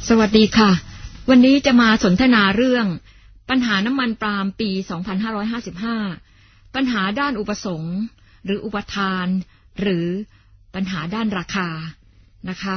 สวัสดีค่ะวันนี้จะมาสนทนาเรื่องปัญหาน้ำมันปาล์มปี 2555 ปัญหาด้านอุปสงค์หรืออุปทานหรือปัญหาด้านราคานะคะ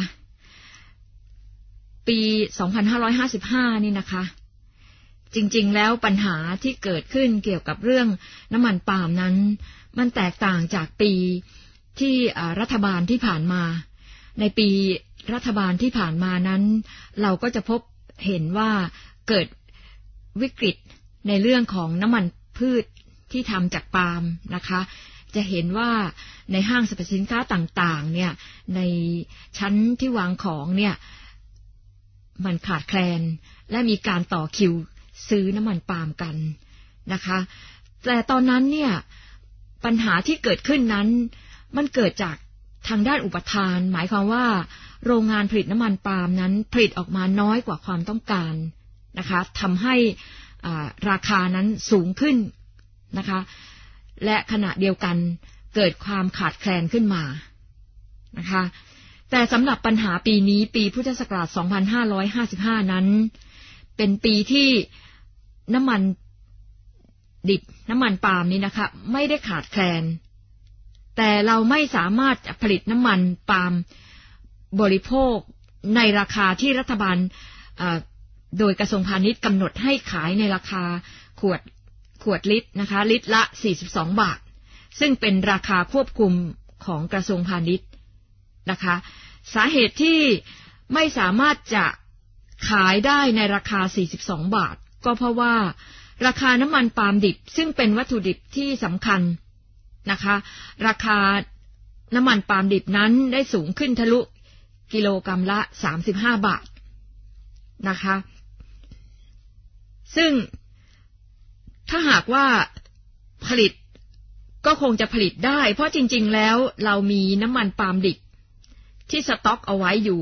ปี 2555 นี่นะคะจริงๆแล้วปัญหาที่เกิดขึ้นเกี่ยวกับเรื่องน้ำมันปาล์มนั้นมันแตกต่างจากปีที่รัฐบาลที่ผ่านมาในปีรัฐบาลที่ผ่านมานั้นเราก็จะพบเห็นว่าเกิดวิกฤตในเรื่องของน้ำมันพืชที่ทำจากปาล์มนะคะจะเห็นว่าในห้างสรรพสินค้าต่างๆเนี่ยในชั้นที่วางของเนี่ยมันขาดแคลนและมีการต่อคิวซื้อน้ำมันปาล์มกันนะคะแต่ตอนนั้นเนี่ยปัญหาที่เกิดขึ้นนั้นมันเกิดจากทางด้านอุปทานหมายความว่าโรงงานผลิตน้ำมันปาล์มนั้นผลิตออกมาน้อยกว่าความต้องการนะคะทำให้ราคานั้นสูงขึ้นนะคะและขณะเดียวกันเกิดความขาดแคลนขึ้นมานะคะแต่สำหรับปัญหาปีนี้ปีพุทธศักราช 2555 นั้นเป็นปีที่น้ำมันดิบน้ำมันปาล์มนี้นะคะไม่ได้ขาดแคลนแต่เราไม่สามารถผลิตน้ำมันปาล์มบริโภคในราคาที่รัฐบาลโดยกระทรวงพาณิชย์กำหนดให้ขายในราคาขวดลิตรนะคะลิตรละ42 บาทซึ่งเป็นราคาควบคุมของกระทรวงพาณิชย์นะคะสาเหตุที่ไม่สามารถจะขายได้ในราคา42 บาทก็เพราะว่าราคาน้ำมันปาล์มดิบซึ่งเป็นวัตถุดิบที่สำคัญนะคะราคาน้ำมันปาล์มดิบนั้นได้สูงขึ้นทะลุกิโลกรัมละ35 บาทนะคะซึ่งถ้าหากว่าผลิตก็คงจะผลิตได้เพราะจริงๆแล้วเรามีน้ำมันปาล์มดิบที่สต็อกเอาไว้อยู่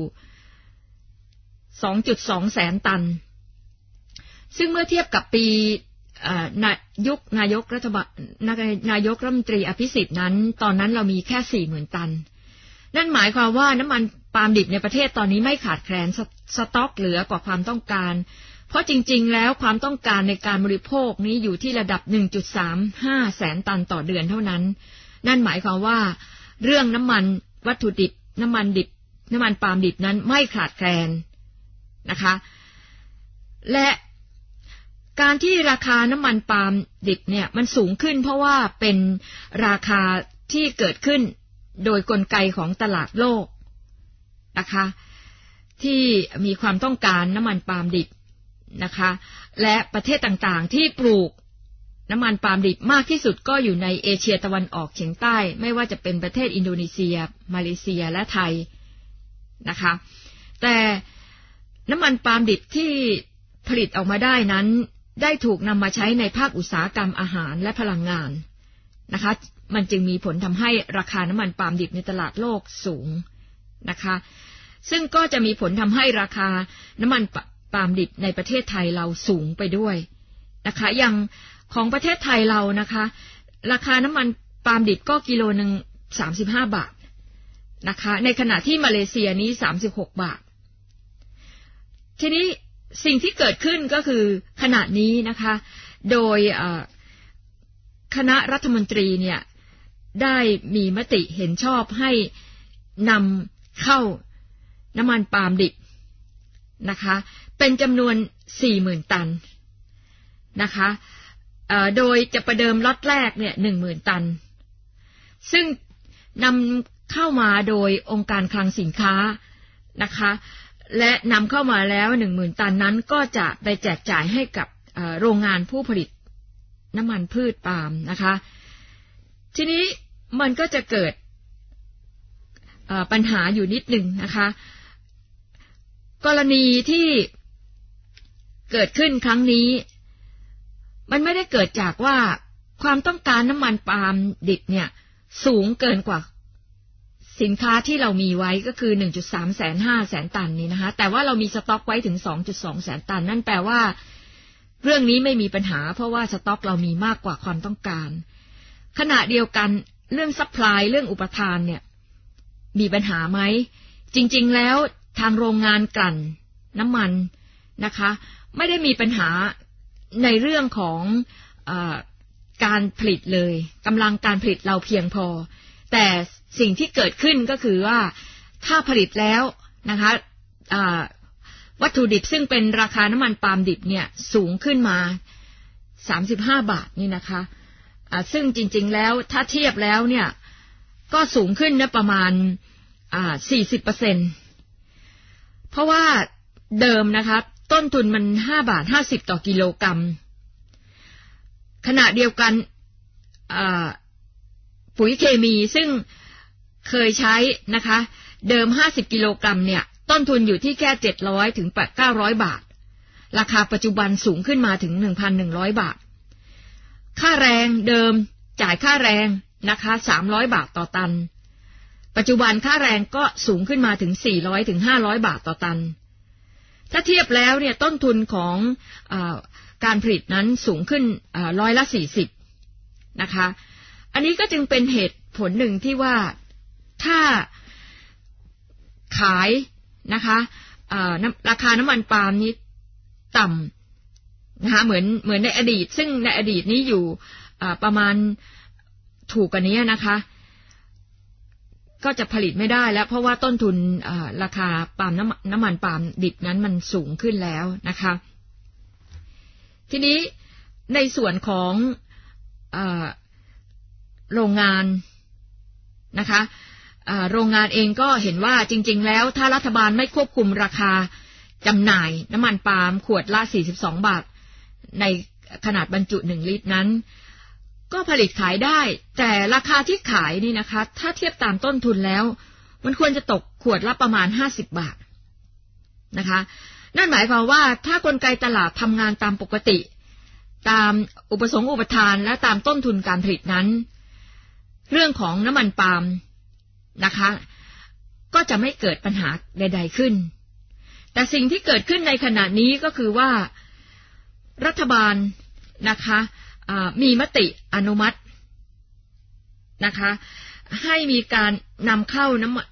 2.2 แสนตันซึ่งเมื่อเทียบกับปีนายกรัฐมนตรีอภิสิทธิ์นั้นตอนนั้นเรามีแค่ 40,000 ตันนั่นหมายความว่าน้ำมันปาล์มดิบในประเทศตอนนี้ไม่ขาดแคลนสต็อกเหลือกว่าความต้องการเพราะจริงๆแล้วความต้องการในการบริโภคนี้อยู่ที่ระดับ 1.35 แสนตันต่อเดือนเท่านั้นนั่นหมายความว่าเรื่องน้ำมันวัตถุดิบน้ำมันปาล์มดิบนั้นไม่ขาดแคลนนะคะและการที่ราคาน้ำมันปาล์มดิบเนี่ยมันสูงขึ้นเพราะว่าเป็นราคาที่เกิดขึ้นโดยกลไกของตลาดโลกนะคะที่มีความต้องการน้ำมันปาล์มดิบนะคะและประเทศต่างๆที่ปลูกน้ำมันปาล์มดิบมากที่สุดก็อยู่ในเอเชียตะวันออกเฉียงใต้ไม่ว่าจะเป็นประเทศอินโดนีเซียมาเลเซียและไทยนะคะแต่น้ำมันปาล์มดิบที่ผลิตออกมาได้นั้นได้ถูกนำมาใช้ในภาคอุตสาหกรรมอาหารและพลังงานนะคะมันจึงมีผลทำให้ราคาน้ำมันปาล์มดิบในตลาดโลกสูงนะคะซึ่งก็จะมีผลทำให้ราคาน้ำมันปาล์มดิบในประเทศไทยเราสูงไปด้วยนะคะอย่างของประเทศไทยเรานะคะราคาน้ำมันปาล์มดิบก็กิโลนึง35 บาทนะคะในขณะที่มาเลเซียนี้36 บาททีนี้สิ่งที่เกิดขึ้นก็คือขณะนี้นะคะโดยคณะรัฐมนตรีเนี่ยได้มีมติเห็นชอบให้นำเข้าน้ำมันปาล์มดิบนะคะเป็นจำนวน 40,000 ตันนะคะโดยจะประเดิมล็อตแรกเนี่ย 10,000 ตันซึ่งนำเข้ามาโดยองค์การคลังสินค้านะคะและนำเข้ามาแล้ว 10,000 ตันนั้นก็จะไปแจกจ่ายให้กับโรงงานผู้ผลิตน้ำมันพืชปาล์มนะคะทีนี้มันก็จะเกิดปัญหาอยู่นิดหนึ่งนะคะกรณีที่เกิดขึ้นครั้งนี้มันไม่ได้เกิดจากว่าความต้องการน้ำมันปาล์มดิบเนี่ยสูงเกินกว่าสินค้าที่เรามีไว้ก็คือ 1.3 แสน 5 แสนตันนี่นะคะแต่ว่าเรามีสต็อกไว้ถึง 2.2 แสนตันนั่นแปลว่าเรื่องนี้ไม่มีปัญหาเพราะว่าสต็อกเรามีมากกว่าความต้องการขณะเดียวกันเรื่องซัพพลายเรื่องอุปทานเนี่ยมีปัญหาไหมจริงๆแล้วทางโรงงานกลั่นน้ำมันนะคะไม่ได้มีปัญหาในเรื่องของการผลิตเลยกำลังการผลิตเราเพียงพอแต่สิ่งที่เกิดขึ้นก็คือว่าถ้าผลิตแล้วนะคะวัตถุดิบซึ่งเป็นราคาน้ำมันปาล์มดิบเนี่ยสูงขึ้นมา35 บาทนี่นะคะซึ่งจริงๆแล้วถ้าเทียบแล้วเนี่ยก็สูงขึ้นนะประมาณ40%เพราะว่าเดิมนะคะต้นทุนมัน5.50 บาทต่อกิโลกรัมขณะเดียวกันปุ๋ยเคมีซึ่งเคยใช้นะคะเดิม50 กิโลกรัมเนี่ยต้นทุนอยู่ที่แค่700 ถึง 900 บาทราคาปัจจุบันสูงขึ้นมาถึง 1,100 บาทค่าแรงเดิมจ่ายค่าแรงนะคะ300 บาทต่อตันปัจจุบันค่าแรงก็สูงขึ้นมาถึง400 ถึง 500 บาทต่อตันถ้าเทียบแล้วเนี่ยต้นทุนของการผลิตนั้นสูงขึ้น40%นะคะอันนี้ก็จึงเป็นเหตุผลหนึ่งที่ว่าถ้าขายนะคะราคาน้ำมันปาล์มนี้ต่ำนะคะเหมือนในอดีตซึ่งในอดีตนี้อยู่ประมาณถูกกว่านี้นะคะก็จะผลิตไม่ได้แล้วเพราะว่าต้นทุนราคาปาล์มน้ำมันปาล์มดิบนั้นมันสูงขึ้นแล้วนะคะทีนี้ในส่วนของโรงงานนะคะโรงงานเองก็เห็นว่าจริงๆแล้วถ้ารัฐบาลไม่ควบคุมราคาจำหน่ายน้ำมันปาล์มขวดละ42 บาทในขนาดบรรจุ1 ลิตรนั้นก็ผลิตขายได้แต่ราคาที่ขายนี่นะคะถ้าเทียบตามต้นทุนแล้วมันควรจะตกขวดละประมาณ50 บาทนะคะนั่นหมายความว่าถ้ากลไกตลาดทำงานตามปกติตามอุปสงค์อุปทานและตามต้นทุนการผลิตนั้นเรื่องของน้ำมันปาล์มนะคะก็จะไม่เกิดปัญหาใดๆขึ้นแต่สิ่งที่เกิดขึ้นในขณะนี้ก็คือว่ารัฐบาลนะคะมีมติอนุมัตินะคะให้มีการนำเข้า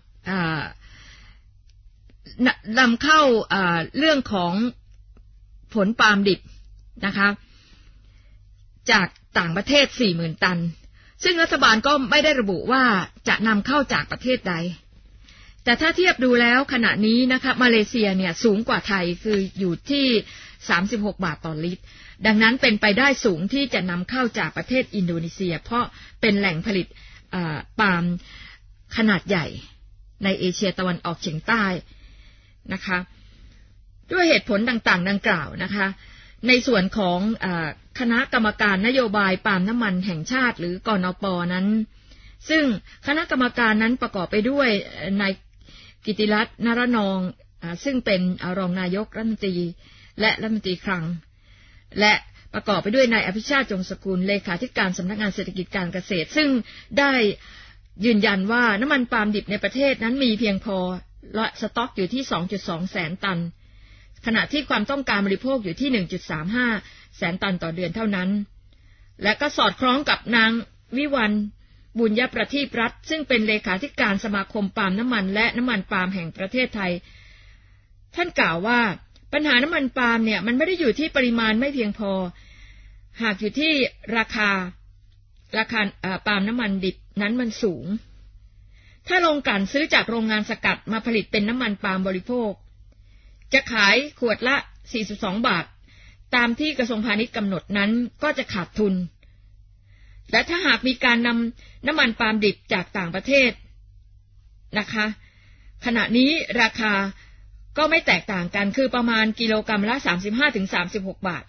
เรื่องของผลปาล์มดิบนะคะจากต่างประเทศ 40,000 ตันซึ่งรัฐบาลก็ไม่ได้ระบุว่าจะนำเข้าจากประเทศใดแต่ถ้าเทียบดูแล้วขณะนี้นะคะมาเลเซียเนี่ยสูงกว่าไทยคืออยู่ที่36 บาทต่อลิตรดังนั้นเป็นไปได้สูงที่จะนำเข้าจากประเทศอินโดนีเซียเพราะเป็นแหล่งผลิตปาล์มขนาดใหญ่ในเอเชียตะวันออกเฉียงใต้นะคะด้วยเหตุผลต่างๆดังกล่าวนะคะในส่วนของคณะกรรมการนโยบายปาล์มน้ำมันแห่งชาติหรือกนป.นั้นซึ่งคณะกรรมการนั้นประกอบไปด้วยนายกิติรัตน์นรนองซึ่งเป็นรองนายกรัฐมนตรีและรัฐมนตรีคลังและประกอบไปด้วยนายอภิชาติจงสกุลเลขาธิการสำนักงานเศรษฐกิจการเกษตรซึ่งได้ยืนยันว่าน้ำมันปาล์มดิบในประเทศนั้นมีเพียงพอและสต็อกอยู่ที่ 2.2 แสนตันขณะที่ความต้องการบริโภคอยู่ที่ 1.35 แสนตันต่อเดือนเท่านั้นและก็สอดคล้องกับนางวิวรรณบุญยประทีปรัตน์ซึ่งเป็นเลขาธิการสมาคมปาล์มน้ำมันและน้ำมันปาล์มแห่งประเทศไทยท่านกล่าวว่าปัญหาน้ำมันปาล์มเนี่ยมันไม่ได้อยู่ที่ปริมาณไม่เพียงพอหากอยู่ที่ราคาปาล์มน้ำมันดิบนั้นมันสูงถ้าโรงกลั่นซื้อจากโรงงานสกัดมาผลิตเป็นน้ำมันปาล์มบริโภคจะขายขวดละ42 บาทตามที่กระทรวงพาณิชย์กำหนดนั้นก็จะขาดทุนและถ้าหากมีการนำน้ำมันปาล์มดิบจากต่างประเทศนะคะขณะนี้ราคาก็ไม่แตกต่างกันคือประมาณกิโลกรัมละ 35-36 บาท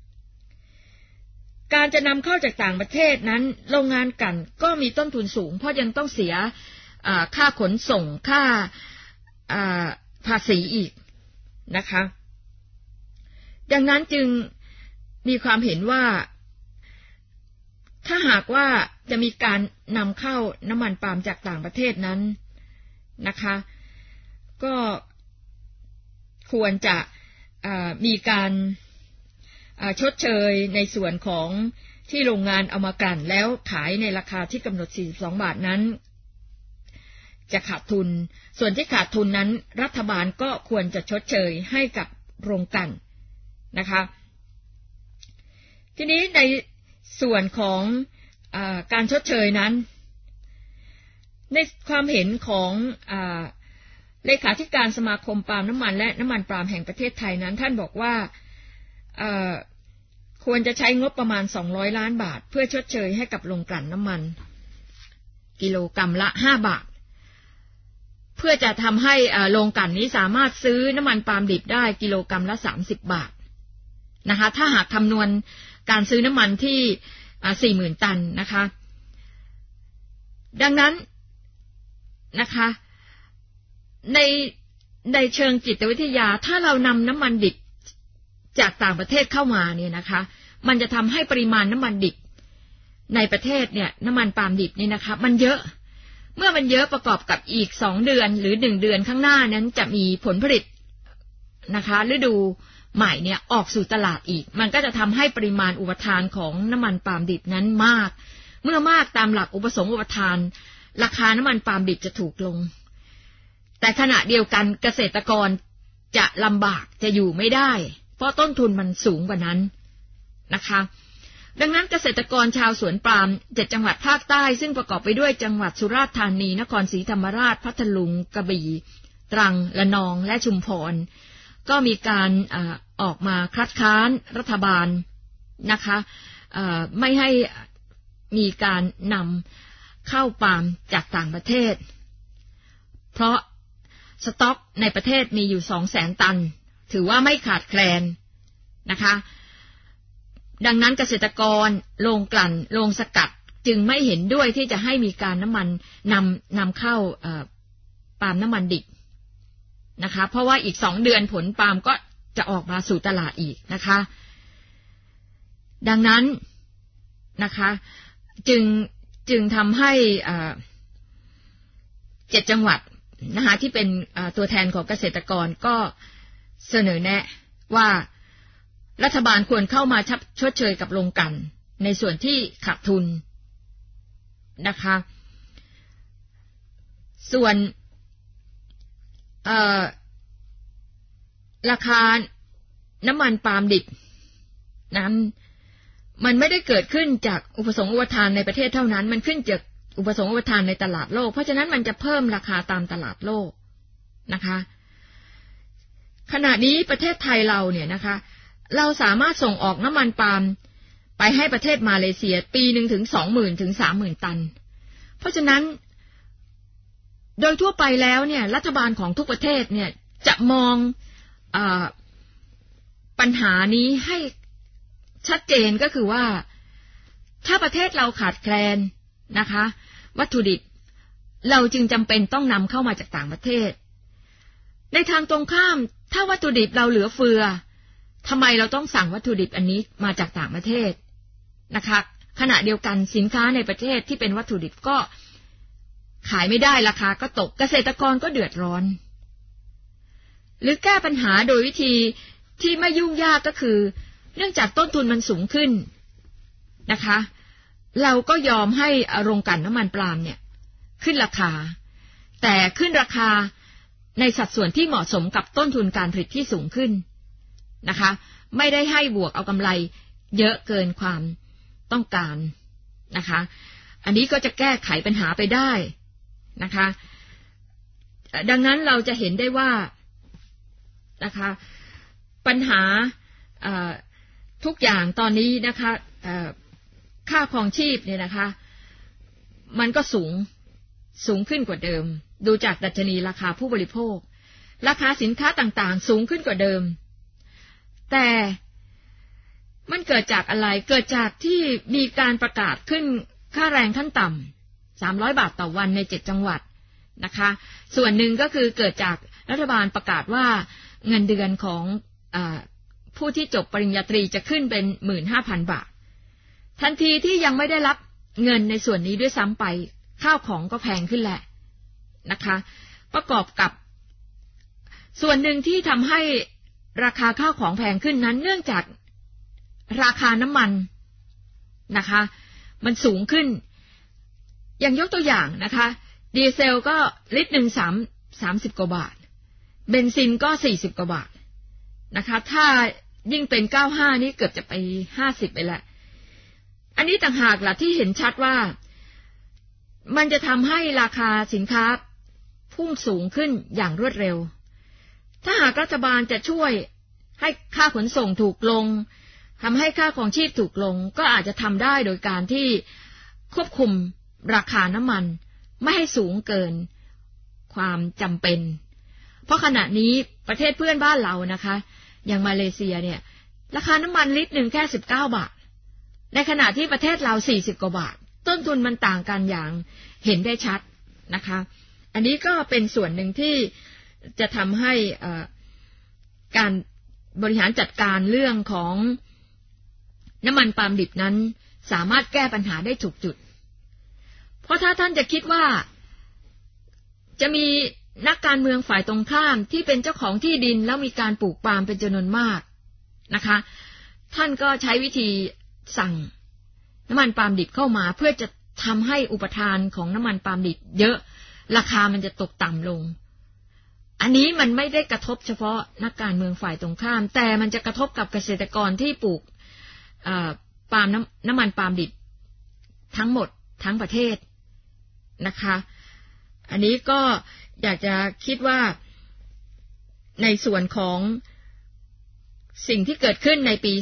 การจะนำเข้าจากต่างประเทศนั้นโรงงานกลั่นก็มีต้นทุนสูงเพราะยังต้องเสียค่าขนส่งค่าภาษีอีกนะคะดังนั้นจึงมีความเห็นว่าถ้าหากว่าจะมีการนำเข้าน้ำมันปาล์มจากต่างประเทศนั้นนะคะก็ควรจะมีการชดเชยในส่วนของที่โรงงานเอามากลั่นแล้วขายในราคาที่กำหนด42 บาทนั้นจะขาดทุนส่วนที่ขาดทุนนั้นรัฐบาลก็ควรจะชดเชยให้กับโรงกลั่นนะคะทีนี้ในส่วนของการชดเชยนั้นในความเห็นของเลขาธิการสมาคมปาล์มน้ำมันและน้ำมันปาล์มแห่งประเทศไทยนั้นท่านบอกว่าควรจะใช้งบประมาณ200ล้านบาทเพื่อชดเชยให้กับโรงกลั่นน้ำมันกิโลกรัมละ5 บาทเพื่อจะทำให้โรงกลั่นนี้สามารถซื้อน้ำมันปาล์มดิบได้กิโลกรัมละ30 บาทนะคะถ้าหากคำนวณการซื้อน้ำมันที่ 40,000 ตันนะคะดังนั้นนะคะในเชิงจิตวิทยาถ้าเรานำน้ำมันดิบจากต่างประเทศเข้ามาเนี่ยนะคะมันจะทำให้ปริมาณน้ำมันดิบในประเทศเนี่ยน้ำมันปาล์มดิบนี่นะคะมันเยอะเมื่อมันเยอะประกอบกับอีก2 เดือนหรือ1 เดือนข้างหน้านั้นจะมีผลผลิตนะคะฤดูใหม่เนี่ยออกสู่ตลาดอีกมันก็จะทำให้ปริมาณอุปทานของน้ำมันปาล์มดิบนั้นมากเมื่อมากตามหลักอุปสงค์อุปทานราคาน้ำมันปาล์มดิบจะถูกลงแต่ขณะเดียวกันเกษตรกรจะลำบากจะอยู่ไม่ได้เพราะต้นทุนมันสูงกว่านั้นนะคะดังนั้นเกษตรกรชาวสวนปาล์ม7 จังหวัดภาคใต้ซึ่งประกอบไปด้วยจังหวัดสุราษฎร์ธานีนครศรีธรรมราชพัทลุงกระบี่ตรังระนองและชุมพรก็มีการออกมาคัดค้านรัฐบาลนะคะไม่ให้มีการนำเข้าปาล์มจากต่างประเทศเพราะสต็อกในประเทศมีอยู่ 200,000 ตันถือว่าไม่ขาดแคลนนะคะดังนั้นเกษตรกรโรงกลั่นโรงสกัดจึงไม่เห็นด้วยที่จะให้มีการนำเข้าปาล์มน้ำมันดิบนะคะเพราะว่าอีก2 เดือนผลปาล์มก็จะออกมาสู่ตลาดอีกนะคะดังนั้นนะคะจึงทำให้7 จังหวัดนะคะที่เป็นตัวแทนของเกษตรกรก็เสนอแนะว่ารัฐบาลควรเข้ามาชดเชยกับโรงกลั่นในส่วนที่ขาดทุนนะคะส่วนราคาน้ำมันปาล์มดิบนั้นมันไม่ได้เกิดขึ้นจากอุปสงค์อุปทานในประเทศเท่านั้นมันขึ้นจากอุปสงค์อุปทานในตลาดโลกเพราะฉะนั้นมันจะเพิ่มราคาตามตลาดโลกนะคะขณะนี้ประเทศไทยเราเนี่ยนะคะเราสามารถส่งออกน้ำมันปาล์มไปให้ประเทศมาเลเซียปีนึงถึง 20,000 ถึง 30,000 ตันเพราะฉะนั้นโดยทั่วไปแล้วเนี่ยรัฐบาลของทุกประเทศเนี่ยจะมองปัญหานี้ให้ชัดเจนก็คือว่าถ้าประเทศเราขาดแคลนนะคะวัตถุดิบเราจึงจำเป็นต้องนำเข้ามาจากต่างประเทศในทางตรงข้ามถ้าวัตถุดิบเราเหลือเฟือทำไมเราต้องสั่งวัตถุดิบอันนี้มาจากต่างประเทศนะคะขณะเดียวกันสินค้าในประเทศที่เป็นวัตถุดิบก็ขายไม่ได้ราคาก็ตกเกษตรกรก็เดือดร้อนหรือแก้ปัญหาโดยวิธีที่ไม่ยุ่งยากก็คือเนื่องจากต้นทุนมันสูงขึ้นนะคะเราก็ยอมให้โรงกลั่นน้ำมันปาล์มเนี่ยขึ้นราคาแต่ขึ้นราคาในสัดส่วนที่เหมาะสมกับต้นทุนการผลิตที่สูงขึ้นนะคะไม่ได้ให้บวกเอากำไรเยอะเกินความต้องการนะคะอันนี้ก็จะแก้ไขปัญหาไปได้นะคะดังนั้นเราจะเห็นได้ว่านะคะปัญหาทุกอย่างตอนนี้นะคะค่าครองชีพเนี่ยนะคะมันก็สูงขึ้นกว่าเดิมดูจากดัชนีราคาผู้บริโภคราคาสินค้าต่างๆสูงขึ้นกว่าเดิมแต่มันเกิดจากอะไรเกิดจากที่มีการประกาศขึ้นค่าแรงขั้นต่ำ300 บาทต่อวันใน7 จังหวัดนะคะส่วนหนึ่งก็คือเกิดจากรัฐบาลประกาศว่าเงินเดือนของผู้ที่จบปริญญาตรีจะขึ้นเป็น 15,000 บาททันทีที่ยังไม่ได้รับเงินในส่วนนี้ด้วยซ้ำไปข้าวของก็แพงขึ้นแหละนะคะประกอบกับส่วนหนึ่งที่ทำให้ราคาข้าวของแพงขึ้นนั้นเนื่องจากราคาน้ำมันนะคะมันสูงขึ้นอย่างยกตัวอย่างนะคะดีเซลก็ลิตรหนึ่ง30 กว่าบาทเบนซินก็40 กว่าบาทนะคะถ้ายิ่งเป็น95นี่เกือบจะไป50ไปแล้วอันนี้ต่างหากล่ะที่เห็นชัดว่ามันจะทำให้ราคาสินค้าพุ่งสูงขึ้นอย่างรวดเร็วถ้าหากรัฐบาลจะช่วยให้ค่าขนส่งถูกลงทำให้ค่าของชีพถูกลงก็อาจจะทำได้โดยการที่ควบคุมราคาน้ำมันไม่ให้สูงเกินความจำเป็นเพราะขณะนี้ประเทศเพื่อนบ้านเรานะคะอย่างมาเลเซียเนี่ยราคาน้ำมันลิตรหนึ่งแค่19 บาทในขณะที่ประเทศเรา40 กว่าบาทต้นทุนมันต่างกันอย่างเห็นได้ชัดนะคะอันนี้ก็เป็นส่วนหนึ่งที่จะทำให้การบริหารจัดการเรื่องของน้ำมันปาล์มดิบนั้นสามารถแก้ปัญหาได้ถูกจุดเพราะถ้าท่านจะคิดว่าจะมีนักการเมืองฝ่ายตรงข้ามที่เป็นเจ้าของที่ดินแล้วมีการปลูกปาล์มเป็นจำนวนมากนะคะท่านก็ใช้วิธีสั่งน้ำมันปาล์มดิบเข้ามาเพื่อจะทำให้อุปทานของน้ำมันปาล์มดิบเยอะราคามันจะตกต่ำลงอันนี้มันไม่ได้กระทบเฉพาะนักการเมืองฝ่ายตรงข้ามแต่มันจะกระทบกับเกษตรกรที่ปลูกปาล์มน้ำมันปาล์มดิบทั้งหมดทั้งประเทศนะคะอันนี้ก็อยากจะคิดว่าในส่วนของสิ่งที่เกิดขึ้นในปี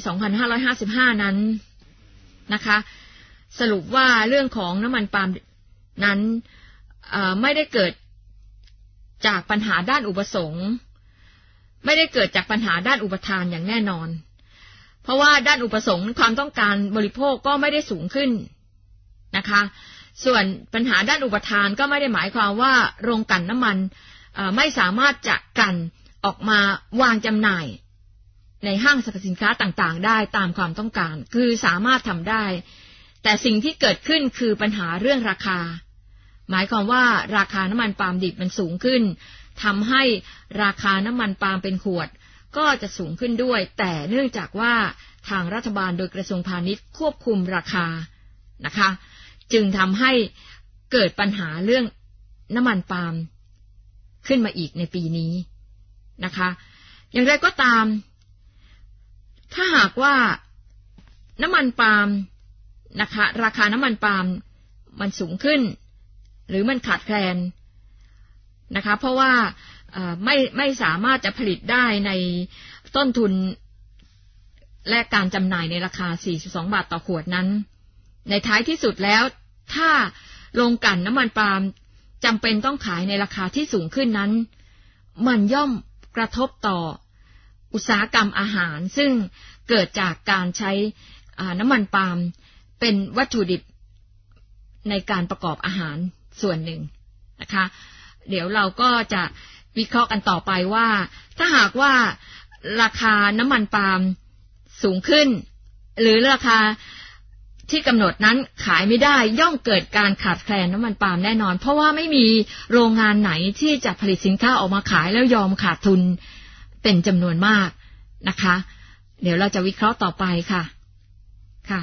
2555 นั้นนะคะสรุปว่าเรื่องของน้ำมันปาล์มนั้นไม่ได้เกิดจากปัญหาด้านอุปสงค์ไม่ได้เกิดจากปัญหาด้านอุปทานอย่างแน่นอนเพราะว่าด้านอุปสงค์ความต้องการบริโภคก็ไม่ได้สูงขึ้นนะคะส่วนปัญหาด้านอุปทานก็ไม่ได้หมายความว่าโรงกลั่นน้ำมันไม่สามารถจะกลั่นออกมาวางจำหน่ายในห้างสรรพสินค้าต่างๆได้ตามความต้องการคือสามารถทำได้แต่สิ่งที่เกิดขึ้นคือปัญหาเรื่องราคาหมายความว่าราคาน้ำมันปาล์มดิบมันสูงขึ้นทำให้ราคาน้ำมันปาล์มเป็นขวดก็จะสูงขึ้นด้วยแต่เนื่องจากว่าทางรัฐบาลโดยกระทรวงพาณิชย์ควบคุมราคานะคะจึงทำให้เกิดปัญหาเรื่องน้ำมันปาล์มขึ้นมาอีกในปีนี้นะคะอย่างไรก็ตามถ้าหากว่าน้ำมันปาล์มนะคะราคาน้ำมันปาล์มมันสูงขึ้นหรือมันขาดแคลนนะคะเพราะว่าไม่สามารถจะผลิตได้ในต้นทุนและการจำหน่ายในราคา42 บาทต่อขวดนั้นในท้ายที่สุดแล้วถ้าโรงกลั่นน้ำมันปาล์มจำเป็นต้องขายในราคาที่สูงขึ้นนั้นมันย่อมกระทบต่ออุตสาหกรรมอาหารซึ่งเกิดจากการใช้น้ำมันปาล์มเป็นวัตถุดิบในการประกอบอาหารส่วนหนึ่งนะคะเดี๋ยวเราก็จะวิเคราะห์กันต่อไปว่าถ้าหากว่าราคาน้ำมันปาล์มสูงขึ้นหรือราคาที่กำหนดนั้นขายไม่ได้ย่อมเกิดการขาดแคลนน้ำมันปาล์มแน่นอนเพราะว่าไม่มีโรงงานไหนที่จะผลิตสินค้าออกมาขายแล้วยอมขาดทุนเป็นจำนวนมากนะคะเดี๋ยวเราจะวิเคราะห์ต่อไปค่ะค่ะ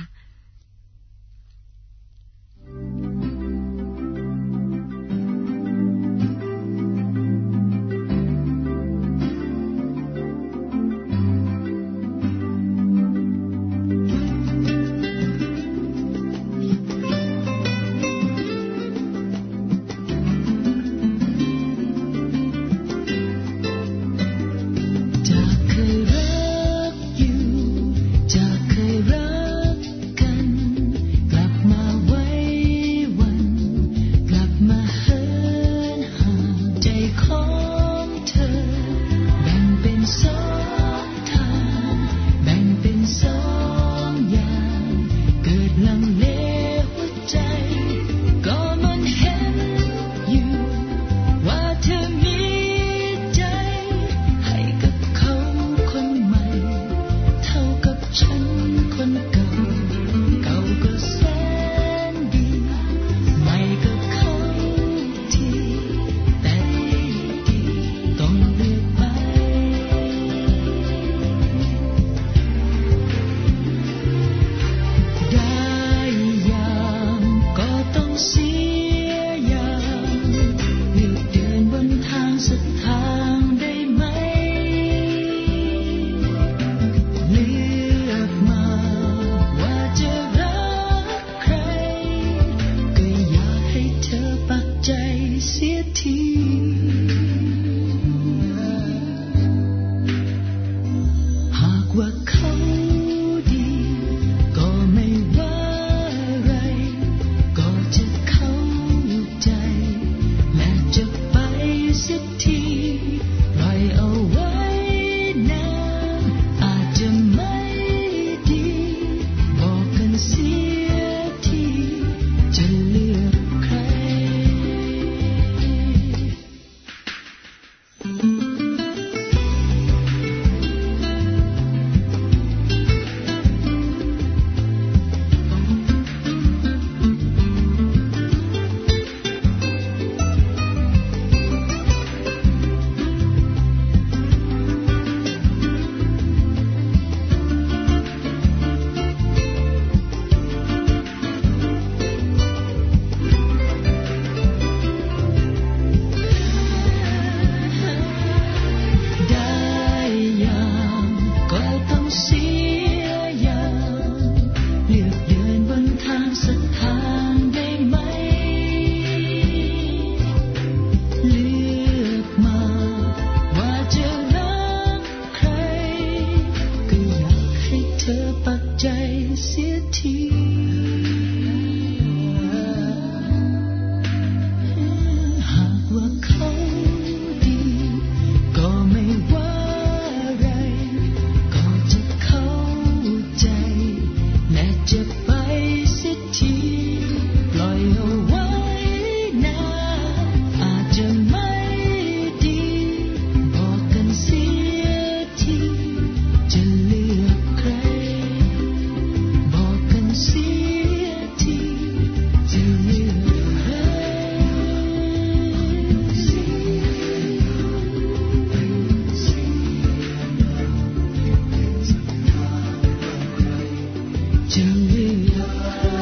ใจเสียทีหากว่าเขาดีก็ไม่ว่าอะไรก็จะเข้าใจและจะไปเสียทีปล่อยเอาไว้นานอาจจะไม่ดีบอกกันเสียทีจะเลือกใครบอกกันเสียทีจะเลือกใครจะเลือกใคร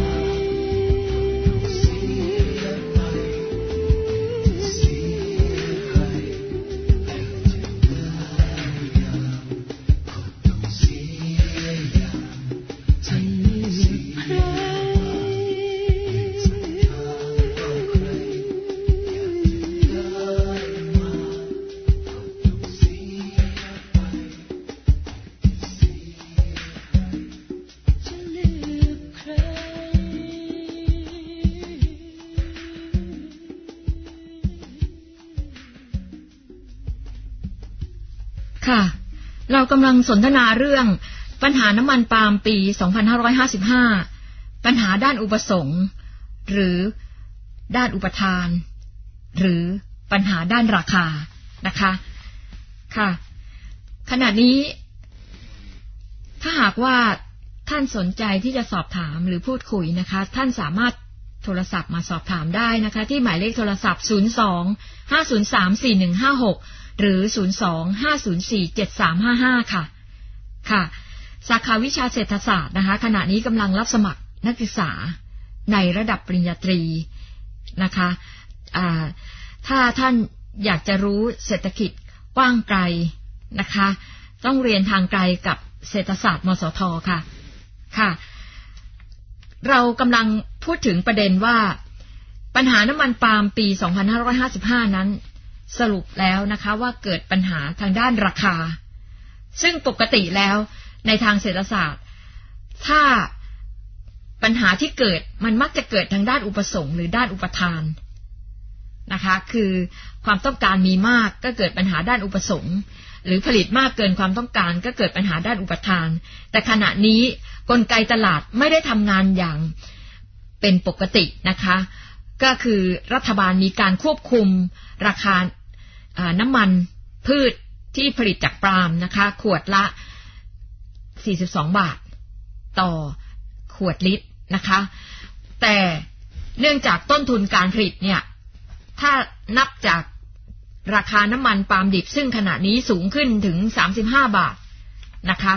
ค่ะเรากำลังสนทนาเรื่องปัญหาน้ำมันปาล์มปี 2555 ปัญหาด้านอุปสงค์หรือด้านอุปทานหรือปัญหาด้านราคานะคะค่ะขณะนี้ถ้าหากว่าท่านสนใจที่จะสอบถามหรือพูดคุยนะคะท่านสามารถโทรศัพท์มาสอบถามได้นะคะที่หมายเลขโทรศัพท์ 02-503-4156 หรือ 02-504-7355 ค่ะค่ะสาขาวิชาเศรษฐศาสตร์นะคะขณะนี้กำลังรับสมัครนักศึกษาในระดับปริญญาตรีนะคะถ้าท่านอยากจะรู้เศรษฐกิจกว้างไกลนะคะต้องเรียนทางไกลกับเศรษฐศาสตร์มสท.ค่ะค่ะเรากำลังพูดถึงประเด็นว่าปัญหาน้ำมันปาล์มปี 2555 นั้นสรุปแล้วนะคะว่าเกิดปัญหาทางด้านราคาซึ่งปกติแล้วในทางเศรษฐศาสตร์ถ้าปัญหาที่เกิดมันมักจะเกิดทางด้านอุปสงค์หรือด้านอุปทานนะคะคือความต้องการมีมากก็เกิดปัญหาด้านอุปสงค์หรือผลิตมากเกินความต้องการก็เกิดปัญหาด้านอุปทานแต่ขณะนี้กลไกตลาดไม่ได้ทำงานอย่างเป็นปกตินะคะก็คือรัฐบาลมีการควบคุมราคาน้ำมันพืชที่ผลิตจากปาล์มนะคะขวดละ42 บาทต่อขวดลิตรนะคะแต่เนื่องจากต้นทุนการผลิตเนี่ยถ้านับจากราคาน้ำมันปาล์มดิบซึ่งขณะนี้สูงขึ้นถึง35 บาทนะคะ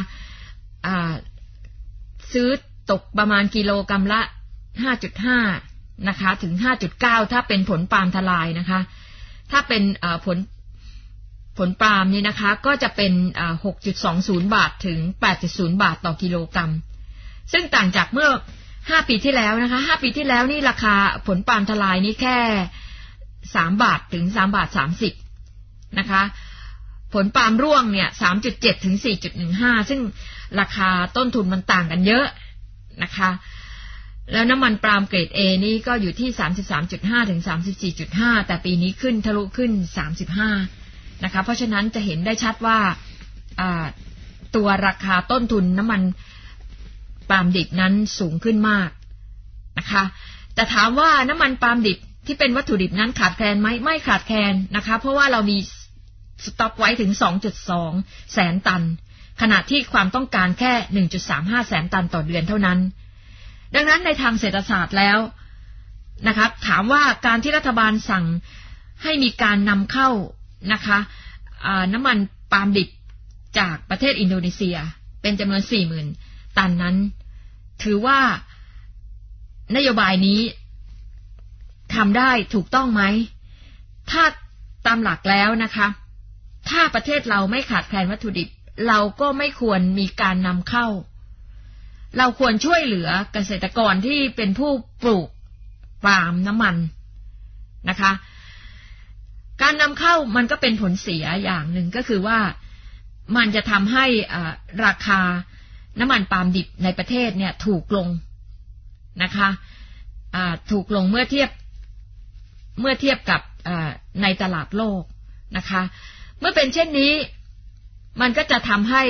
ซื้อตกประมาณกิโลกรัมละ 5.5 นะคะถึง 5.9 ถ้าเป็นผลปาล์มทลายนะคะถ้าเป็นผลปาล์มนี่นะคะก็จะเป็น6.20 บาทถึง 8.0 บาทต่อกิโลกรัมซึ่งต่างจากเมื่อ5 ปีที่แล้วนะคะ5 ปีที่แล้วนี่ราคาผลปาล์มทลายนี่แค่3 บาทถึง3 บาท 30นะคะผลปาล์มร่วงเนี่ย 3.7 ถึง 4.15 ซึ่งราคาต้นทุนมันต่างกันเยอะนะคะแล้วน้ำมันปาล์มเกรด A นี่ก็อยู่ที่ 33.5 ถึง 34.5 แต่ปีนี้ขึ้นทะลุขึ้น35นะคะเพราะฉะนั้นจะเห็นได้ชัดว่าตัวราคาต้นทุนน้ำมันปาล์มดิบนั้นสูงขึ้นมากนะคะแต่ถามว่าน้ำมันปาล์มดิบที่เป็นวัตถุดิบนั้นขาดแคลนไหมไม่ขาดแคลนนะคะเพราะว่าเรามีสต็อกไว้ถึง 2.2 แสนตันขณะที่ความต้องการแค่ 1.35 แสนตันต่อเดือนเท่านั้นดังนั้นในทางเศรษฐศาสตร์แล้วนะคะถามว่าการที่รัฐบาลสั่งให้มีการนำเข้านะคะน้ำมันปาล์มดิบจากประเทศอินโดนีเซียเป็นจำนวน 40,000 ตันนั้นถือว่านโยบายนี้ทำได้ถูกต้องไหมถ้าตามหลักแล้วนะคะถ้าประเทศเราไม่ขาดแคลนวัตถุดิบเราก็ไม่ควรมีการนำเข้าเราควรช่วยเหลือเกษตรกรที่เป็นผู้ปลูกปาล์มน้ำมันนะคะการนำเข้ามันก็เป็นผลเสียอย่างหนึ่งก็คือว่ามันจะทำให้ราคาน้ำมันปาล์มดิบในประเทศเนี่ยถูกลงนะคะถูกลงเมื่อเทียบกับในตลาดโลกนะคะเมื่อเป็นเช่นนี้มันก็จะทำให้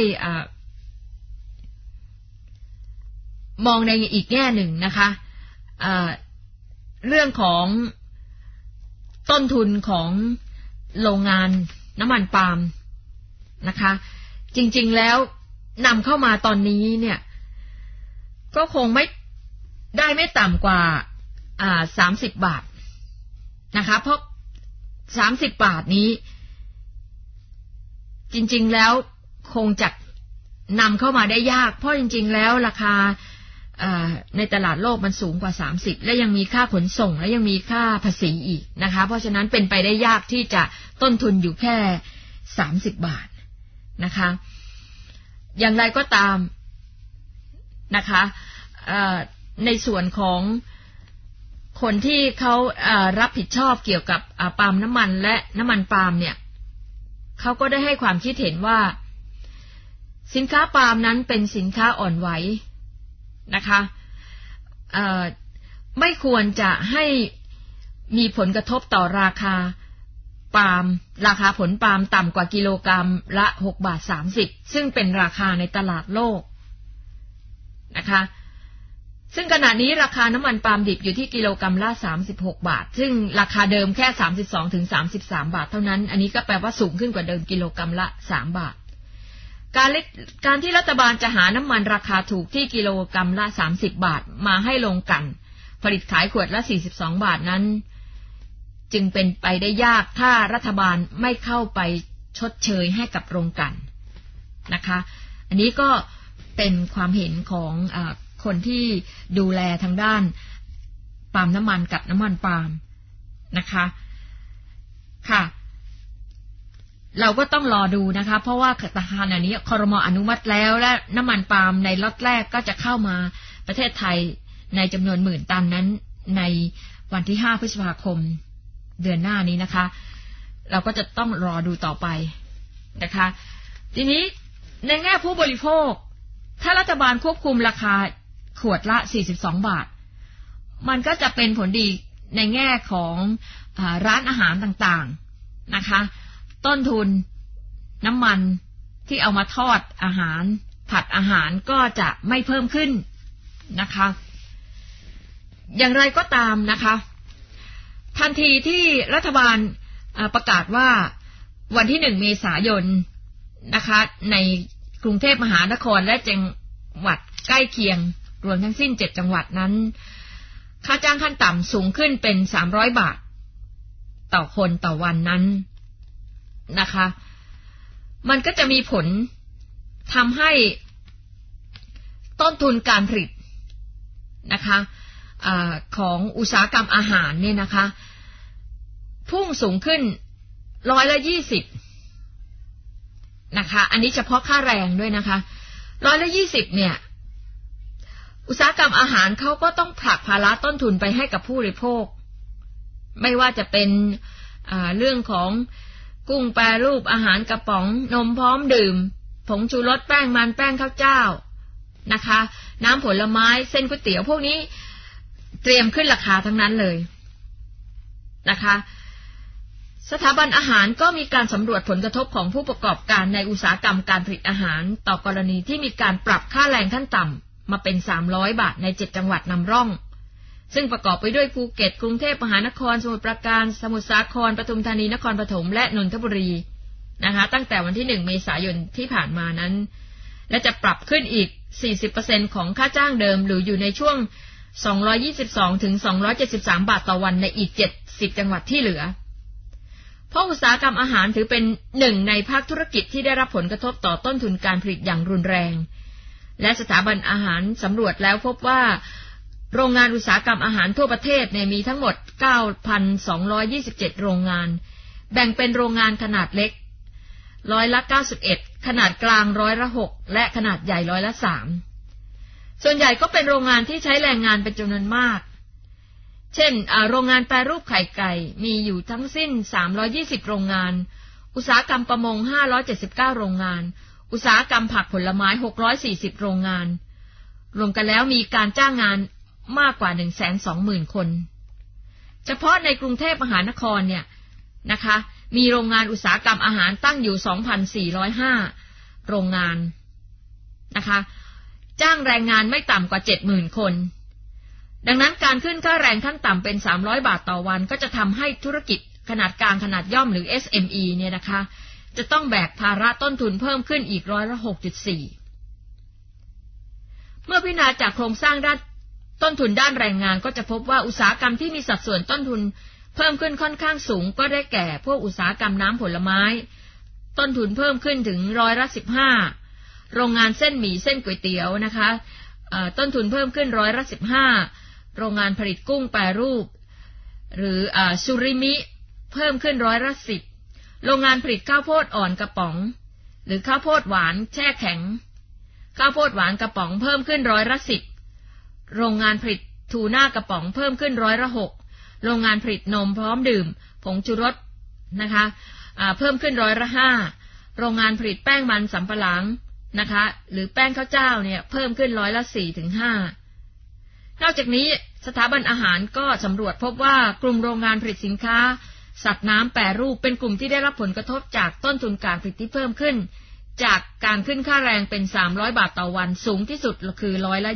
มองในอีกแง่หนึ่งนะคะเรื่องของต้นทุนของโรงงานน้ำมันปาล์มนะคะจริงๆแล้วนำเข้ามาตอนนี้เนี่ยก็คงไม่ต่ำกว่า30 บาทนะคะเพราะ30 บาทนี้จริงๆแล้วคงจะนำเข้ามาได้ยากเพราะจริงๆแล้วราคาในตลาดโลกมันสูงกว่า30และยังมีค่าขนส่งและยังมีค่าภาษีอีกนะคะเพราะฉะนั้นเป็นไปได้ยากที่จะต้นทุนอยู่แค่30 บาทนะคะอย่างไรก็ตามนะคะในส่วนของคนที่เขารับผิดชอบเกี่ยวกับปาล์มน้ำมันและน้ำมันปาล์มเนี่ยเขาก็ได้ให้ความคิดเห็นว่าสินค้าปาล์มนั้นเป็นสินค้าอ่อนไหวนะคะไม่ควรจะให้มีผลกระทบต่อราคาปาล์มราคาผลปาล์มต่ำกว่ากิโลกรัมละ6.30 บาทซึ่งเป็นราคาในตลาดโลกนะคะซึ่งขณะนี้ราคาน้ำมันปาล์มดิบอยู่ที่กิโลกรัมละ36 บาทซึ่งราคาเดิมแค่32 ถึง 33 บาทเท่านั้นอันนี้ก็แปลว่าสูงขึ้นกว่าเดิมกิโลกรัมละ3 บาทการที่รัฐบาลจะหาน้ำมันราคาถูกที่กิโลกรัมละ30 บาทมาให้ลงกลั่นผลิตขายขวดละ42 บาทนั้นจึงเป็นไปได้ยากถ้ารัฐบาลไม่เข้าไปชดเชยให้กับโรงกลั่นนะคะอันนี้ก็เป็นความเห็นของคนที่ดูแลทางด้านปาล์มน้ำมันกับน้ำมันปาล์มนะคะค่ะเราก็ต้องรอดูนะคะเพราะว่าขณะนี้ครม.อนุมัติแล้วและน้ำมันปาล์มในล็อตแรกก็จะเข้ามาประเทศไทยในจำนวน10,000 ตันนั้นในวันที่5 พฤษภาคมเดือนหน้านี้นะคะเราก็จะต้องรอดูต่อไปนะคะทีนี้ในแง่ผู้บริโภคถ้ารัฐบาลควบคุมราคาขวดละ42 บาทมันก็จะเป็นผลดีในแง่ของร้านอาหารต่างๆนะคะต้นทุนน้ำมันที่เอามาทอดอาหารผัดอาหารก็จะไม่เพิ่มขึ้นนะคะอย่างไรก็ตามนะคะทันทีที่รัฐบาลประกาศว่าวันที่1 เมษายนนะคะในกรุงเทพมหานครและจังหวัดใกล้เคียงรวมทั้งสิ้น7 จังหวัดนั้นค่าจ้างขั้นต่ำสูงขึ้นเป็น300 บาทต่อคนต่อวันนั้นนะคะมันก็จะมีผลทำให้ต้นทุนการผลิตนะคะของอุตสาหกรรมอาหารเนี่ยนะคะพุ่งสูงขึ้น20%นะคะอันนี้เฉพาะค่าแรงด้วยนะคะ20%เนี่ยอุตสาหกรรมอาหารเขาก็ต้องผลักภาระต้นทุนไปให้กับผู้บริโภคไม่ว่าจะเป็นเรื่องของกุ้งแปรรูปอาหารกระป๋องนมพร้อมดื่มผงชูรสแป้งมันแป้งข้าวเจ้านะคะน้ำผลไม้เส้นก๋วยเตี๋ยวพวกนี้เตรียมขึ้นราคาทั้งนั้นเลยนะคะสถาบันอาหารก็มีการสำรวจผลกระทบของผู้ประกอบการในอุตสาหกรรมการผลิตอาหารต่อกรณีที่มีการปรับค่าแรงขั้นต่ำมาเป็น300 บาทใน7 จังหวัดนำร่องซึ่งประกอบไปด้วยภูเก็ตกรุงเทพมหานครสมุทรปราการสมุทรสาครปทุมธานีนครปฐมและนนทบุรีนะคะตั้งแต่วันที่1 เมษายนที่ผ่านมานั้นและจะปรับขึ้นอีก 40% ของค่าจ้างเดิมหรืออยู่ในช่วง222 ถึง 273 บาทต่อวันในอีก70 จังหวัดที่เหลือเพราะอุตสาหกรรมอาหารถือเป็นหนึ่งในภาคธุรกิจที่ได้รับผลกระทบต่อต้นทุนการผลิตอย่างรุนแรงและสถาบันอาหารสำรวจแล้วพบว่าโรงงานอุตสาหกรรมอาหารทั่วประเทศมีทั้งหมด 9,227 โรงงานแบ่งเป็นโรงงานขนาดเล็ก91%ขนาดกลาง6%และขนาดใหญ่3%ส่วนใหญ่ก็เป็นโรงงานที่ใช้แรงงานเป็นจำนวนมากเช่นโรงงานแปรรูปไข่ไก่มีอยู่ทั้งสิ้น320 โรงงานอุตสาหกรรมประมง579 โรงงานอุตสาหกรรมผักผลไม้640โรงงานรวมกันแล้วมีการจ้างงานมากกว่า 120,000 คนเฉพาะในกรุงเทพมหานครเนี่ยนะคะมีโรงงานอุตสาหกรรมอาหารตั้งอยู่ 2,405 โรงงานนะคะจ้างแรงงานไม่ต่ำกว่า 70,000 คนดังนั้นการขึ้นค่าแรงขั้นต่ำเป็น300 บาทต่อวันก็จะทำให้ธุรกิจขนาดกลางขนาดย่อมหรือ SME เนี่ยนะคะจะต้องแบกภาระต้นทุนเพิ่มขึ้นอีก6.4%เมื่อพิจารณาจากโครงสร้างด้านต้นทุนด้านแรงงานก็จะพบว่าอุตสาหกรรมที่มีสัดส่วนต้นทุนเพิ่มขึ้นค่อนข้างสูงก็ได้แก่พวกอุตสาหกรรมน้ำผลไม้ต้นทุนเพิ่มขึ้นถึง15%โรงงานเส้นหมี่เส้นก๋วยเตี๋ยวนะคะต้นทุนเพิ่มขึ้น15%โรงงานผลิตกุ้งแปรรูปหรือซูริมิเพิ่มขึ้น10%โรงงานผลิตข้าวโพดอ่อนกระป๋องหรือข้าวโพดหวานแช่แข็งข้าวโพดหวานกระป๋องเพิ่มขึ้น10%โรงงานผลิตทูน่ากระป๋องเพิ่มขึ้น6%โรงงานผลิตนมพร้อมดื่มผงชูรสนะคะเพิ่มขึ้น5%โรงงานผลิตแป้งมันสำปะหลังนะคะหรือแป้งข้าวเจ้าเนี่ยเพิ่มขึ้น4 ถึง 5นอกจากนี้สถาบันอาหารก็สำรวจพบว่ากลุ่มโรงงานผลิตสินค้าสัตว์น้ำแปรรูปเป็นกลุ่มที่ได้รับผลกระทบจากต้นทุนการผลิตที่เพิ่มขึ้นจากการขึ้นค่าแรงเป็น300 บาทต่อวันสูงที่สุดคือ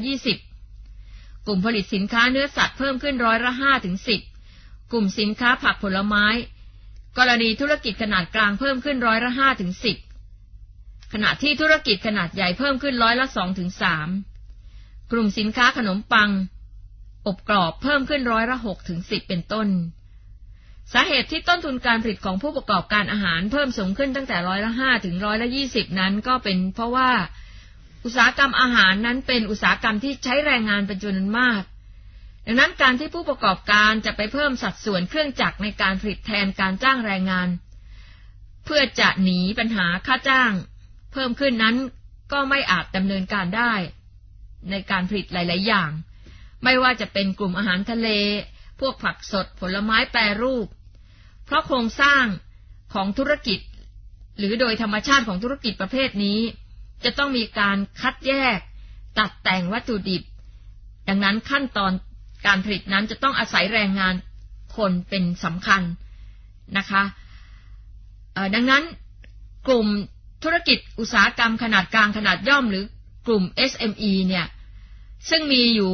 20%กลุ่มผลิตสินค้าเนื้อสัตว์เพิ่มขึ้น5 ถึง 10กลุ่มสินค้าผักผลไม้กรณีธุรกิจขนาดกลางเพิ่มขึ้น5 ถึง 10ขณะที่ธุรกิจขนาดใหญ่เพิ่มขึ้น2 ถึง 3กลุ่มสินค้าขนมปังอบกรอบเพิ่มขึ้น6 ถึง 10เป็นต้นสาเหตุที่ต้นทุนการผลิตของผู้ประกอบการอาหารเพิ่มสูงขึ้นตั้งแต่5 ถึง20%นั้นก็เป็นเพราะว่าอุตสาหกรรมอาหารนั้นเป็นอุตสาหกรรมที่ใช้แรงงานเป็นจำนวนมากดังนั้นการที่ผู้ประกอบการจะไปเพิ่มสัดส่วนเครื่องจักรในการผลิตแทนการจ้างแรงงานเพื่อจะหนีปัญหาค่าจ้างเพิ่มขึ้นนั้นก็ไม่อาจดำเนินการได้ในการผลิตหลายๆอย่างไม่ว่าจะเป็นกลุ่มอาหารทะเลพวกผักสดผลไม้แปรรูปเพราะโครงสร้างของธุรกิจหรือโดยธรรมชาติของธุรกิจประเภทนี้จะต้องมีการคัดแยกตัดแต่งวัตถุดิบดังนั้นขั้นตอนการผลิตนั้นจะต้องอาศัยแรงงานคนเป็นสำคัญนะคะดังนั้นกลุ่มธุรกิจอุตสาหกรรมขนาดกลางขนาดย่อมหรือกลุ่ม SME เนี่ยซึ่งมีอยู่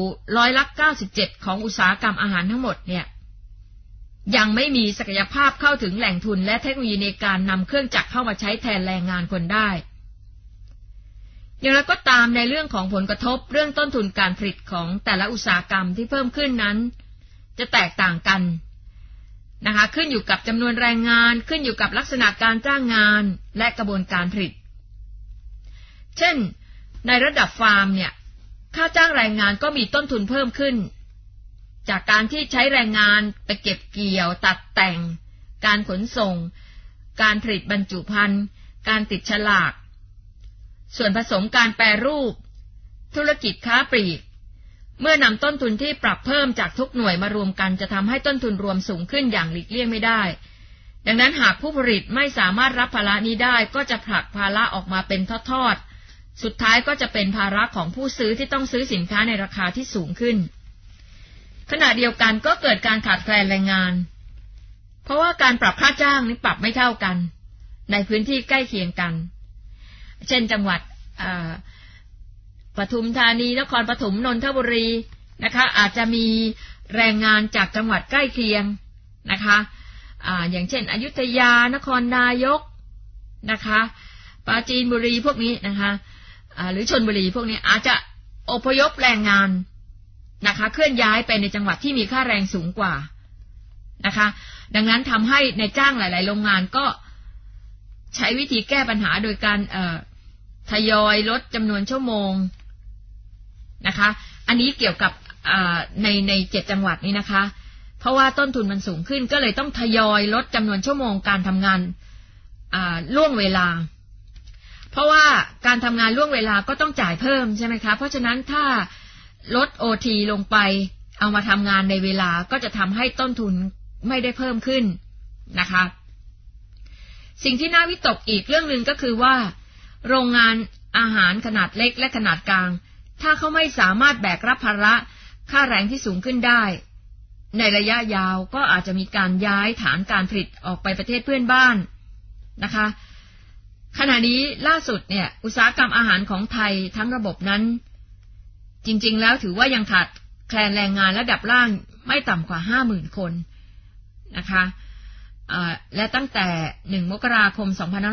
97%ของอุตสาหกรรมอาหารทั้งหมดเนี่ยยังไม่มีศักยภาพเข้าถึงแหล่งทุนและเทคโนโลยีในการนำเครื่องจักรเข้ามาใช้แทนแรงงานคนได้อย่างไรก็ตามในเรื่องของผลกระทบเรื่องต้นทุนการผลิตของแต่ละอุตสาหกรรมที่เพิ่มขึ้นนั้นจะแตกต่างกันนะคะขึ้นอยู่กับจำนวนแรงงานขึ้นอยู่กับลักษณะการจ้างงานและกระบวนการผลิตเช่นในระดับฟาร์มเนี่ยค่าจ้างแรงงานก็มีต้นทุนเพิ่มขึ้นจากการที่ใช้แรงงานไปเก็บเกี่ยวตัดแต่งการขนส่งการผลิตบรรจุภัณฑ์การติดฉลากส่วนผสมการแปรรูปธุรกิจค้าปลีกเมื่อนำต้นทุนที่ปรับเพิ่มจากทุกหน่วยมารวมกันจะทำให้ต้นทุนรวมสูงขึ้นอย่างหลีกเลี่ยงไม่ได้ดังนั้นหากผู้ผลิตไม่สามารถรับภาระนี้ได้ก็จะผลักภาระออกมาเป็นทอดๆสุดท้ายก็จะเป็นภาระของผู้ซื้อที่ต้องซื้อสินค้าในราคาที่สูงขึ้นขณะเดียวกันก็เกิดการขาดแคลนแรงงานเพราะว่าการปรับค่าจ้างนี้ปรับไม่เท่ากันในพื้นที่ใกล้เคียงกันเช่นจังหวัดปทุมธานีนครปฐมนนทบุรีนะคะอาจจะมีแรงงานจากจังหวัดใกล้เคียงนะคะอย่างเช่นอยุธยานครนายกนะคะปราจีนบุรีพวกนี้นะคะหรือชลบุรีพวกนี้อาจจะอพยพแรงงานนะคะเคลื่อนย้ายไปในจังหวัดที่มีค่าแรงสูงกว่านะคะดังนั้นทำให้ในจ้างหลายๆโรงงานก็ใช้วิธีแก้ปัญหาโดยการทยอยลดจำนวนชั่วโมงนะคะอันนี้เกี่ยวกับใน7จังหวัดนี้นะคะเพราะว่าต้นทุนมันสูงขึ้นก็เลยต้องทยอยลดจำนวนชั่วโมงการทำงานล่วงเวลาเพราะว่าการทำงานล่วงเวลาก็ต้องจ่ายเพิ่มใช่ไหมคะเพราะฉะนั้นถ้าลด OT ลงไปเอามาทำงานในเวลาก็จะทำให้ต้นทุนไม่ได้เพิ่มขึ้นนะคะสิ่งที่น่าวิตกอีกเรื่องนึงก็คือว่าโรงงานอาหารขนาดเล็กและขนาดกลางถ้าเขาไม่สามารถแบกรับภาระค่าแรงที่สูงขึ้นได้ในระยะยาวก็อาจจะมีการย้ายฐานการผลิตออกไปประเทศเพื่อนบ้านนะคะขณะนี้ล่าสุดเนี่ยอุตสาหกรรมอาหารของไทยทั้งระบบนั้นจริงๆแล้วถือว่ายังขาดแคลนแรงงานระดับล่างไม่ต่ำกว่า 50,000 คนนะคะและตั้งแต่1 มกราคม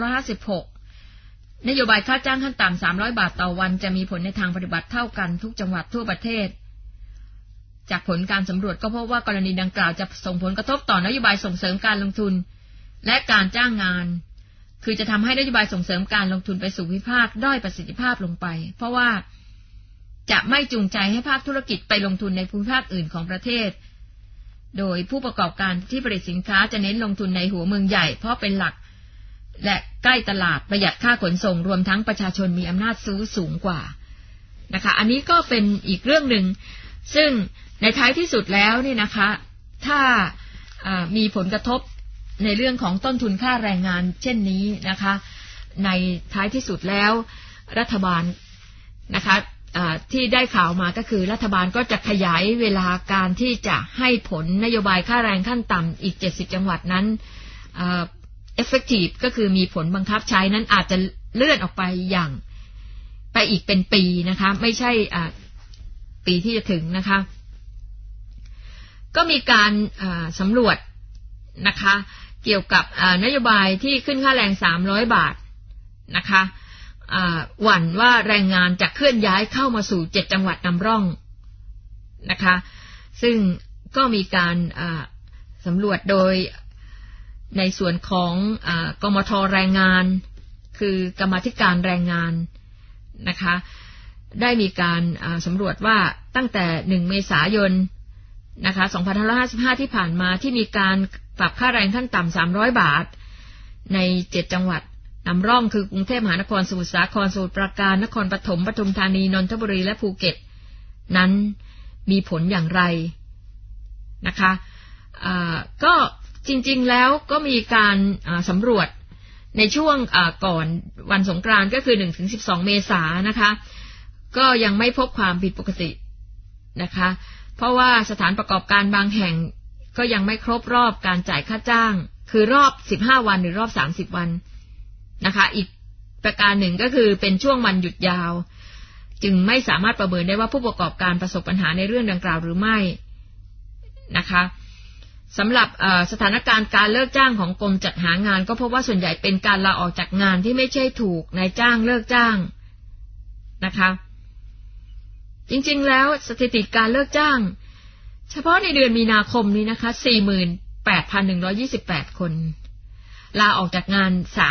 2556นโยบายค่าจ้างขั้นต่ำ300 บาทต่อวันจะมีผลในทางปฏิบัติเท่ากันทุกจังหวัดทั่วประเทศจากผลการสำรวจก็พบว่ากรณีดังกล่าวจะส่งผลกระทบต่อนโยบายส่งเสริมการลงทุนและการจ้างงานคือจะทำให้นโยบายส่งเสริมการลงทุนไปสู่ภูมิภาคด้อยประสิทธิภาพลงไปเพราะว่าจะไม่จูงใจให้ภาคธุรกิจไปลงทุนในภูมิภาคอื่นของประเทศโดยผู้ประกอบการที่ผลิตสินค้าจะเน้นลงทุนในหัวเมืองใหญ่เพราะเป็นหลักและใกล้ตลาดประหยัดค่าขนส่งรวมทั้งประชาชนมีอำนาจซื้อสูงกว่านะคะอันนี้ก็เป็นอีกเรื่องหนึ่งซึ่งในท้ายที่สุดแล้วนี่นะคะถ้ามีผลกระทบในเรื่องของต้นทุนค่าแรงงานเช่นนี้นะคะในท้ายที่สุดแล้วรัฐบาลนะคะที่ได้ข่าวมาก็คือรัฐบาลก็จะขยายเวลาการที่จะให้ผลนโยบายค่าแรงขั้นต่ำอีก70จังหวัดนั้นeffective ก็คือมีผลบังคับใช้นั้นอาจจะเลื่อนออกไปอย่างไปอีกเป็นปีนะคะไม่ใช่ปีที่จะถึงนะคะก็มีการสำรวจนะคะเกี่ยวกับนโยบายที่ขึ้นค่าแรง300 บาทนะคะหวั่นว่าแรงงานจะเคลื่อนย้ายเข้ามาสู่7จังหวัดนำร่องนะคะซึ่งก็มีการสำรวจโดยในส่วนของกมท.แรงงานคือกรรมาธิการแรงงานนะคะได้มีการสำรวจว่าตั้งแต่1 เมษายนนะคะ2555ที่ผ่านมาที่มีการปรับค่าแรงขั้นต่ำ300 บาทใน7จังหวัดนำร่องคือกรุงเทพมหานครสมุทรสาครสมุทรปราการนครปฐมปทุมธานีนนทบุรีและภูเก็ตนั้นมีผลอย่างไรนะคะก็จริงๆแล้วก็มีการสำรวจในช่วงก่อนวันสงกรานต์ก็คือ 1-12 เมษายนนะคะก็ยังไม่พบความผิดปกตินะคะเพราะว่าสถานประกอบการบางแห่งก็ยังไม่ครบรอบการจ่ายค่าจ้างคือรอบ15 วันหรือรอบ30 วันนะคะอีกประการหนึ่งก็คือเป็นช่วงวันหยุดยาวจึงไม่สามารถประเมินได้ว่าผู้ประกอบการประสบปัญหาในเรื่องดังกล่าวหรือไม่นะคะสำหรับสถานการณ์การเลิกจ้างของกรมจัดหางานก็พบว่าส่วนใหญ่เป็นการลาออกจากงานที่ไม่ใช่ถูกนายจ้างเลิกจ้างนะคะจริงๆแล้วสถิติการเลิกจ้างเฉพาะในเดือนมีนาคมนี้นะคะ 48,128 คนลาออกจากงาน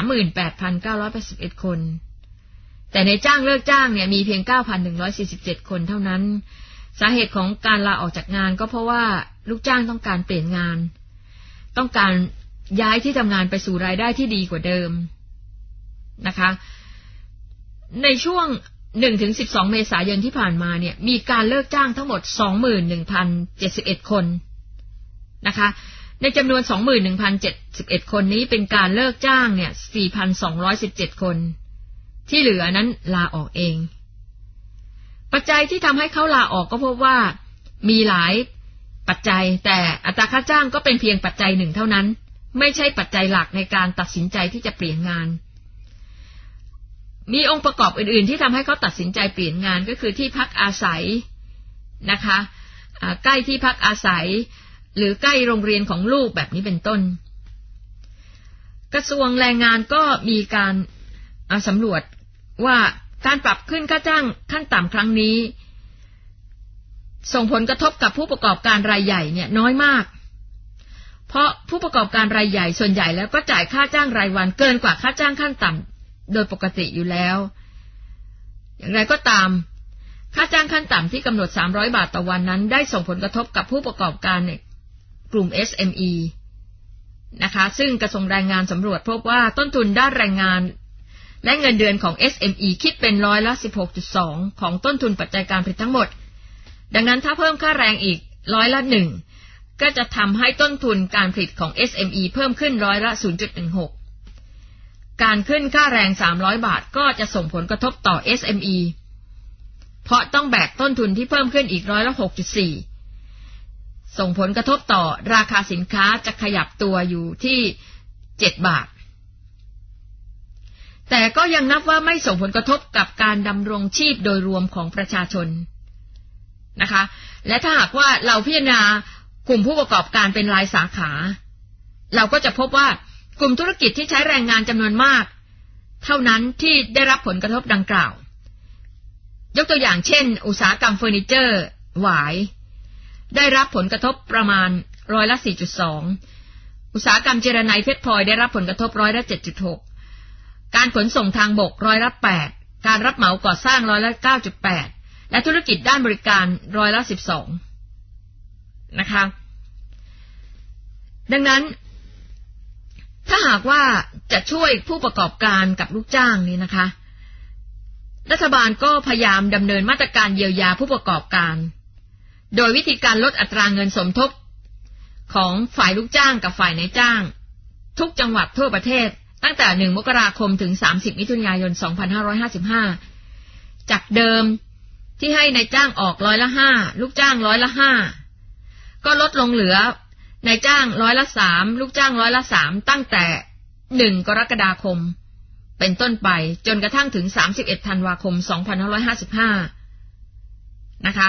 38,981 คนแต่ในจ้างเลิกจ้างเนี่ยมีเพียง 9,147 คนเท่านั้นสาเหตุของการลาออกจากงานก็เพราะว่าลูกจ้างต้องการเปลี่ยนงานต้องการย้ายที่ทำงานไปสู่รายได้ที่ดีกว่าเดิมนะคะในช่วง 1-12 เมษายนที่ผ่านมาเนี่ยมีการเลิกจ้างทั้งหมด 21,071 คนนะคะในจำนวน 21,071 คนนี้เป็นการเลิกจ้างเนี่ย 4,217 คนที่เหลือนั้นลาออกเองปัจจัยที่ทำให้เขาลาออกก็พบว่ามีหลายปัจจัยแต่อัตราค่าจ้างก็เป็นเพียงปัจจัยหนึ่งเท่านั้นไม่ใช่ปัจจัยหลักในการตัดสินใจที่จะเปลี่ยนงานมีองค์ประกอบอื่นๆที่ทำให้เขาตัดสินใจเปลี่ยนงานก็คือที่พักอาศัยนะคะใกล้ที่พักอาศัยหรือใกล้โรงเรียนของลูกแบบนี้เป็นต้นกระทรวงแรงงานก็มีการสำรวจว่าการปรับขึ้นค่าจ้างขั้นต่ำครั้งนี้ส่งผลกระทบกับผู้ประกอบการรายใหญ่เนี่ยน้อยมากเพราะผู้ประกอบการรายใหญ่ส่วนใหญ่แล้วก็จ่ายค่าจ้างรายวันเกินกว่าค่าจ้างขั้นต่ำโดยปกติอยู่แล้วอย่างไรก็ตามค่าจ้างขั้นต่ำที่กำหนด300 บาทต่อวันนั้นได้ส่งผลกระทบกับผู้ประกอบการในกลุ่ม SME นะคะซึ่งกระทรวงแรงงานสำรวจพบว่าต้นทุนด้านแรงงานและเงินเดือนของ SME คิดเป็น16.2% ของต้นทุนปัจจัยการผลิตทั้งหมดดังนั้นถ้าเพิ่มค่าแรงอีก1%ก็จะทำให้ต้นทุนการผลิตของ SME เพิ่มขึ้น0.16% การขึ้นค่าแรง300 บาทก็จะส่งผลกระทบต่อ SME เพราะต้องแบกต้นทุนที่เพิ่มขึ้นอีก6.4%ส่งผลกระทบต่อราคาสินค้าจะขยับตัวอยู่ที่7 บาทแต่ก็ยังนับว่าไม่ส่งผลกระทบกับการดำรงชีพโดยรวมของประชาชนนะคะและถ้าหากว่าเราพิจารณากลุ่มผู้ประกอบการเป็นรายสาขาเราก็จะพบว่ากลุ่มธุรกิจที่ใช้แรงงานจำนวนมากเท่านั้นที่ได้รับผลกระทบดังกล่าวยกตัวอย่างเช่นอุตสาหกรรมเฟอร์นิเจอร์หวายได้รับผลกระทบประมาณ4.2%อุตสาหกรรมเจรไนเพชรพลอยได้รับผลกระทบ7.6%การขนส่งทางบก8%การรับเหมาก่อสร้าง9.8%และธุรกิจด้านบริการ12%นะคะดังนั้นถ้าหากว่าจะช่วยผู้ประกอบการกับลูกจ้างนี่นะคะรัฐบาลก็พยายามดำเนินมาตรการเยียวยาผู้ประกอบการโดยวิธีการลดอัตราเงินสมทบของฝ่ายลูกจ้างกับฝ่ายนายจ้างทุกจังหวัดทั่วประเทศตั้งแต่1 มกราคมถึง30 มิถุนายน 2555จากเดิมที่ให้นายจ้างออก5%ลูกจ้าง5%ก็ลดลงเหลือนายจ้าง3%ลูกจ้าง3%ตั้งแต่1 กรกฎาคมเป็นต้นไปจนกระทั่งถึง31 ธันวาคม 2555นะคะ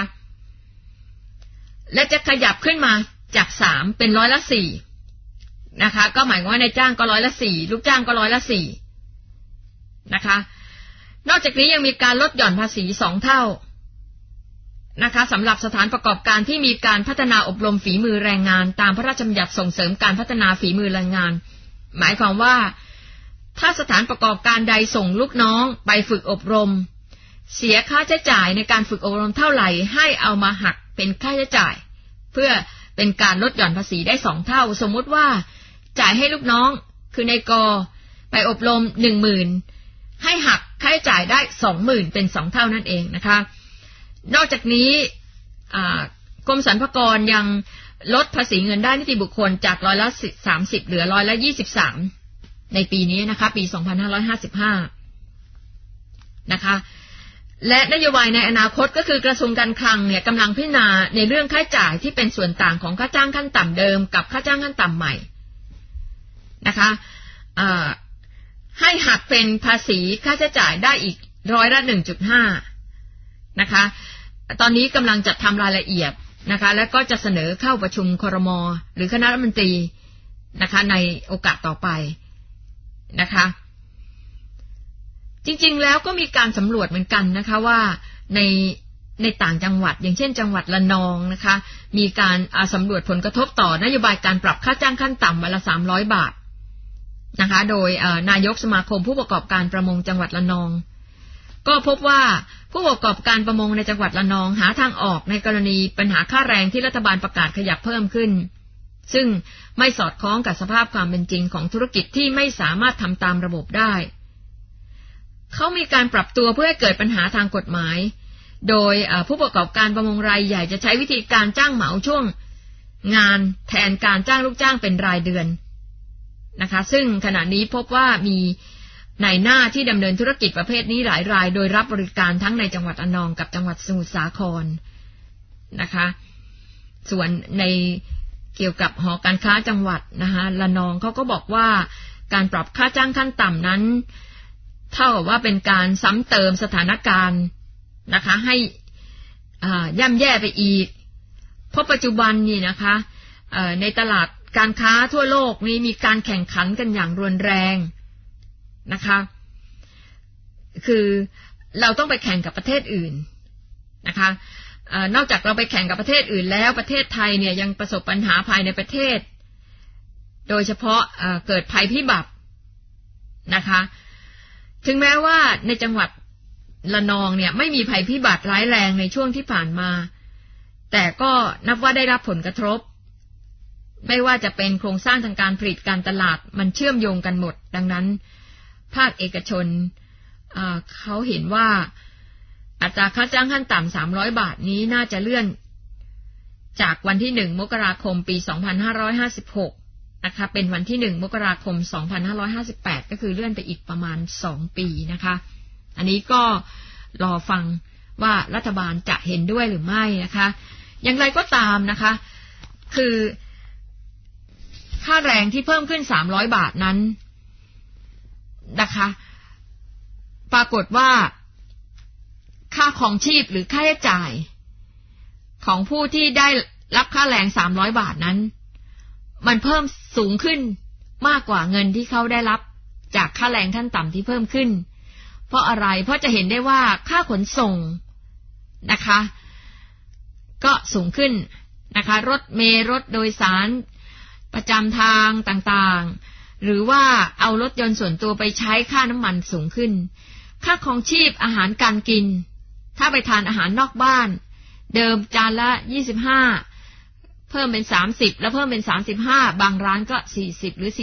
และจะขยับขึ้นมาจาก3เป็น4%นะคะก็หมายว่านายจ้างก็4%ลูกจ้างก็4%นะคะนอกจากนี้ยังมีการลดหย่อนภาษี2 เท่านะคะสำหรับสถานประกอบการที่มีการพัฒนาอบรมฝีมือแรงงานตามพระราชบัญญัติส่งเสริมการพัฒนาฝีมือแรงงานหมายความว่าถ้าสถานประกอบการใดส่งลูกน้องไปฝึกอบรมเสียค่าใช้จ่ายในการฝึกอบรมเท่าไหร่ให้เอามาหักเป็นค่าใช้จ่ายเพื่อเป็นการลดหย่อนภาษีได้2 เท่าสมมุติว่าจ่ายให้ลูกน้องคือนายกไปอบรม 10,000 ให้หักค่าใช้จ่ายได้ 20,000 เป็น2 เท่านั่นเองนะคะนอกจากนี้กรมสรรพากรยังลดภาษีเงินได้นิติบุคคลจาก30%เหลือ23%ในปีนี้นะคะปี2555นะคะและนโยบายในอนาคตก็คือกระทรวงการคลังเนี่ยกำลังพิจารณาในเรื่องค่าใช้จ่ายที่เป็นส่วนต่างของค่าจ้างขั้นต่ำเดิมกับค่าจ้างขั้นต่ำใหม่นะคะให้หักเป็นภาษีค่าใช้จ่ายได้อีก1.5%นะคะตอนนี้กำลังจัดทำรายละเอียดนะคะแล้วก็จะเสนอเข้าประชุมครม.หรือคณะรัฐมนตรีนะคะในโอกาสต่อไปนะคะจริงๆแล้วก็มีการสำรวจเหมือนกันนะคะว่าในต่างจังหวัดอย่างเช่นจังหวัดระนองนะคะมีการสำรวจผลกระทบต่อนโยบายการปรับค่าจ้างขั้นต่ำวันละ300 บาทนะคะโดยนายกสมาคมผู้ประกอบการประมงจังหวัดระนองก็พบว่าผู้ประกอบการประมงในจังหวัดระนองหาทางออกในกรณีปัญหาค่าแรงที่รัฐบาลประกาศขยับเพิ่มขึ้นซึ่งไม่สอดคล้องกับสภาพความเป็นจริงของธุรกิจที่ไม่สามารถทำตามระบบได้เขามีการปรับตัวเพื่อให้เกิดปัญหาทางกฎหมายโดยผู้ประกอบการประมงรายใหญ่จะใช้วิธีการจ้างเหมาช่วงงานแทนการจ้างลูกจ้างเป็นรายเดือนนะคะซึ่งขณะนี้พบว่ามีนายหน้าที่ดำเนินธุรกิจประเภทนี้หลายรายโดยรับบริการทั้งในจังหวัดระนองกับจังหวัดสมุทรสาครนะคะส่วนในเกี่ยวกับหอการค้าจังหวัดนะคะระนองเขาก็บอกว่าการปรับค่าจ้างขั้นต่ำนั้นเท่ากับว่าเป็นการซ้ำเติมสถานการณ์นะคะให้ย่ำแย่ไปอีกเพราะปัจจุบันนี่นะคะในตลาดการค้าทั่วโลกนี้มีการแข่งขันกันอย่างรุนแรงนะคะคือเราต้องไปแข่งกับประเทศอื่นนะคะนอกจากเราไปแข่งกับประเทศอื่นแล้วประเทศไทยเนี่ยยังประสบปัญหาภายในประเทศโดยเฉพาะเกิดภัยพิบัตินะคะถึงแม้ว่าในจังหวัดระนองเนี่ยไม่มีภัยพิบัติร้ายแรงในช่วงที่ผ่านมาแต่ก็นับว่าได้รับผลกระทบไม่ว่าจะเป็นโครงสร้างทางการผลิตการตลาดมันเชื่อมโยงกันหมดดังนั้นภาคเอกชนเขาเห็นว่าอัตราค่าจ้างขั้นต่ำ300 บาทนี้น่าจะเลื่อนจากวันที่1 มกราคมปี 2556 นะคะเป็นวันที่1 มกราคม 2558ก็คือเลื่อนไปอีกประมาณ2 ปีนะคะอันนี้ก็รอฟังว่ารัฐบาลจะเห็นด้วยหรือไม่นะคะอย่างไรก็ตามนะคะคือค่าแรงที่เพิ่มขึ้น300 บาทนั้นนะคะปรากฏว่าค่าของชีพหรือค่าใช้จ่ายของผู้ที่ได้รับค่าแรง300 บาทนั้นมันเพิ่มสูงขึ้นมากกว่าเงินที่เขาได้รับจากค่าแรงขั้นต่ำที่เพิ่มขึ้นเพราะอะไรเพราะจะเห็นได้ว่าค่าขนส่งนะคะก็สูงขึ้นนะคะรถเมล์รถโดยสารประจำทางต่างๆหรือว่าเอารถยนต์ส่วนตัวไปใช้ค่าน้ำมันสูงขึ้นค่าของชีพอาหารการกินถ้าไปทานอาหารนอกบ้านเดิมจานละ25เพิ่มเป็น30แล้วเพิ่มเป็น35บางร้านก็40หรือ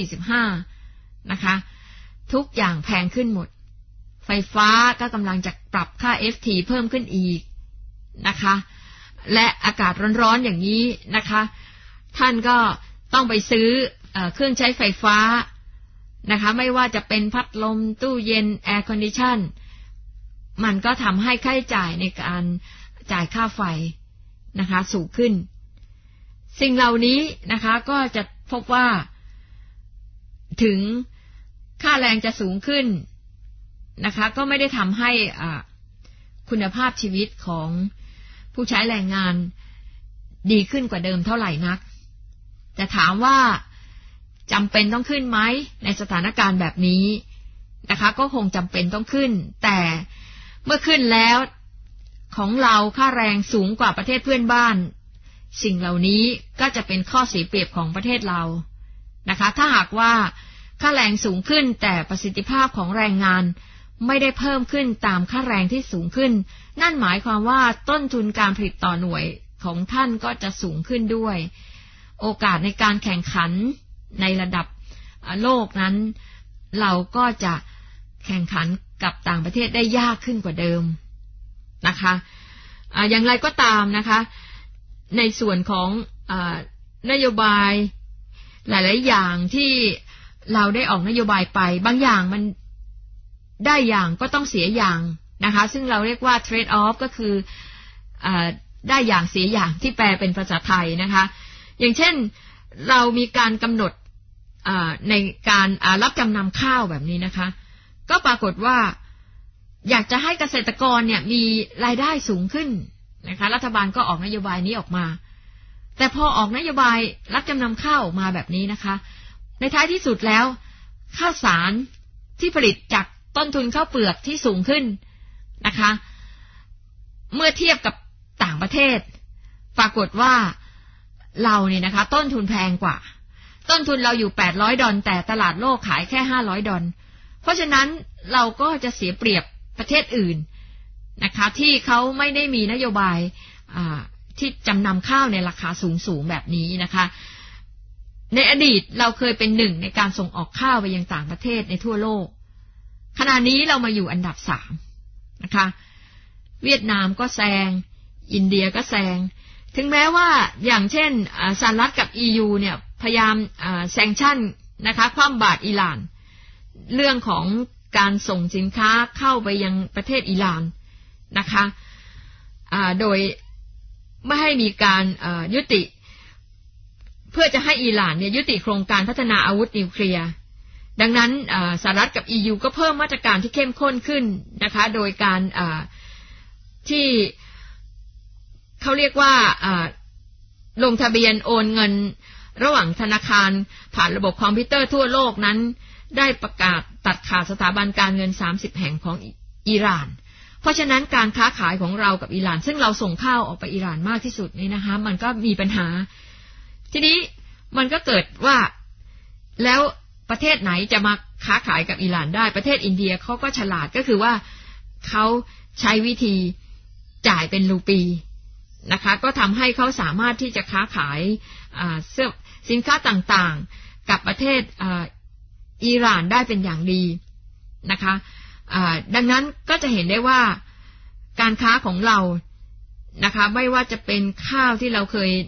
45นะคะทุกอย่างแพงขึ้นหมดไฟฟ้าก็กำลังจะปรับค่า FT เพิ่มขึ้นอีกนะคะและอากาศร้อนๆอย่างนี้นะคะท่านก็ต้องไปซื้อเครื่องใช้ไฟฟ้านะคะไม่ว่าจะเป็นพัดลมตู้เย็นแอร์คอนดิชันมันก็ทำให้ค่าใช้จ่ายในการจ่ายค่าไฟนะคะสูงขึ้นสิ่งเหล่านี้นะคะก็จะพบว่าถึงค่าแรงจะสูงขึ้นนะคะก็ไม่ได้ทำให้คุณภาพชีวิตของผู้ใช้แรงงานดีขึ้นกว่าเดิมเท่าไหร่นักแต่ถามว่าจำเป็นต้องขึ้นไหมในสถานการณ์แบบนี้นะคะก็คงจำเป็นต้องขึ้นแต่เมื่อขึ้นแล้วของเราค่าแรงสูงกว่าประเทศเพื่อนบ้านสิ่งเหล่านี้ก็จะเป็นข้อเสียเปรียบของประเทศเรานะคะถ้าหากว่าค่าแรงสูงขึ้นแต่ประสิทธิภาพของแรงงานไม่ได้เพิ่มขึ้นตามค่าแรงที่สูงขึ้นนั่นหมายความว่าต้นทุนการผลิตต่อหน่วยของท่านก็จะสูงขึ้นด้วยโอกาสในการแข่งขันในระดับโลกนั้นเราก็จะแข่งขันกับต่างประเทศได้ยากขึ้นกว่าเดิมนะคะอย่างไรก็ตามนะคะในส่วนของนโยบายหลายๆอย่างที่เราได้ออกนโยบายไปบางอย่างมันได้อย่างก็ต้องเสียอย่างนะคะซึ่งเราเรียกว่า trade off ก็คือได้อย่างเสียอย่างที่แปลเป็นภาษาไทยนะคะอย่างเช่นเรามีการกำหนดในการรับจำนำข้าวแบบนี้นะคะก็ปรากฏว่าอยากจะให้เกษตรกรเนี่ยมีรายได้สูงขึ้นนะคะรัฐบาลก็ออกนโยบายนี้ออกมาแต่พอออกนโยบายรับจำนำข้าวออกมาแบบนี้นะคะในท้ายที่สุดแล้วข้าวสารที่ผลิตจากต้นทุนข้าวเปลือกที่สูงขึ้นนะคะเมื่อเทียบกับต่างประเทศปรากฏว่าเราเนี่ยนะคะต้นทุนแพงกว่าต้นทุนเราอยู่$800แต่ตลาดโลกขายแค่$500เพราะฉะนั้นเราก็จะเสียเปรียบประเทศอื่นนะคะที่เขาไม่ได้มีนโยบายที่จำนำข้าวในราคาสูงแบบนี้นะคะในอดีตเราเคยเป็นหนึ่งในการส่งออกข้าวไปยังต่างประเทศในทั่วโลกขณะนี้เรามาอยู่อันดับ3นะคะเวียดนามก็แซงอินเดียก็แซงถึงแม้ว่าอย่างเช่นสหรัฐกับ EU เนี่ยพยายามแซงชั่นนะคะคว่ำบาตรอิหร่านเรื่องของการส่งสินค้าเข้าไปยังประเทศอิหร่านนะคะโดยไม่ให้มีการยุติเพื่อจะให้อิหร่านเนี่ยยุติโครงการพัฒนาอาวุธนิวเคลียร์ดังนั้นสหรัฐกับ EU ก็เพิ่มมาตรการที่เข้มข้นขึ้นนะคะโดยการที่เขาเรียกว่าลงทะเบียนโอนเงินระหว่างธนาคารผ่านระบบคอมพิวเตอร์ทั่วโลกนั้นได้ประกาศตัดขาดสถาบันการเงิน30แห่งของอิหร่านเพราะฉะนั้นการค้าขายของเรากับอิหร่านซึ่งเราส่งข้าวออกไปอิหร่านมากที่สุดนี่นะคะมันก็มีปัญหาทีนี้มันก็เกิดว่าแล้วประเทศไหนจะมาค้าขายกับอิหร่านได้ประเทศอินเดียเขาก็ฉลาดก็คือว่าเขาใช้วิธีจ่ายเป็นรูปีนะคะก็ทำให้เขาสามารถที่จะค้าขายเสื้อสินค้าต่างๆกับประเทศอิหร่านได้เป็นอย่างดีนะคะดังนั้นก็จะเห็นได้ว่าการค้าของเรานะคะไม่ว่าจะเป็นข้าวที่เราเคย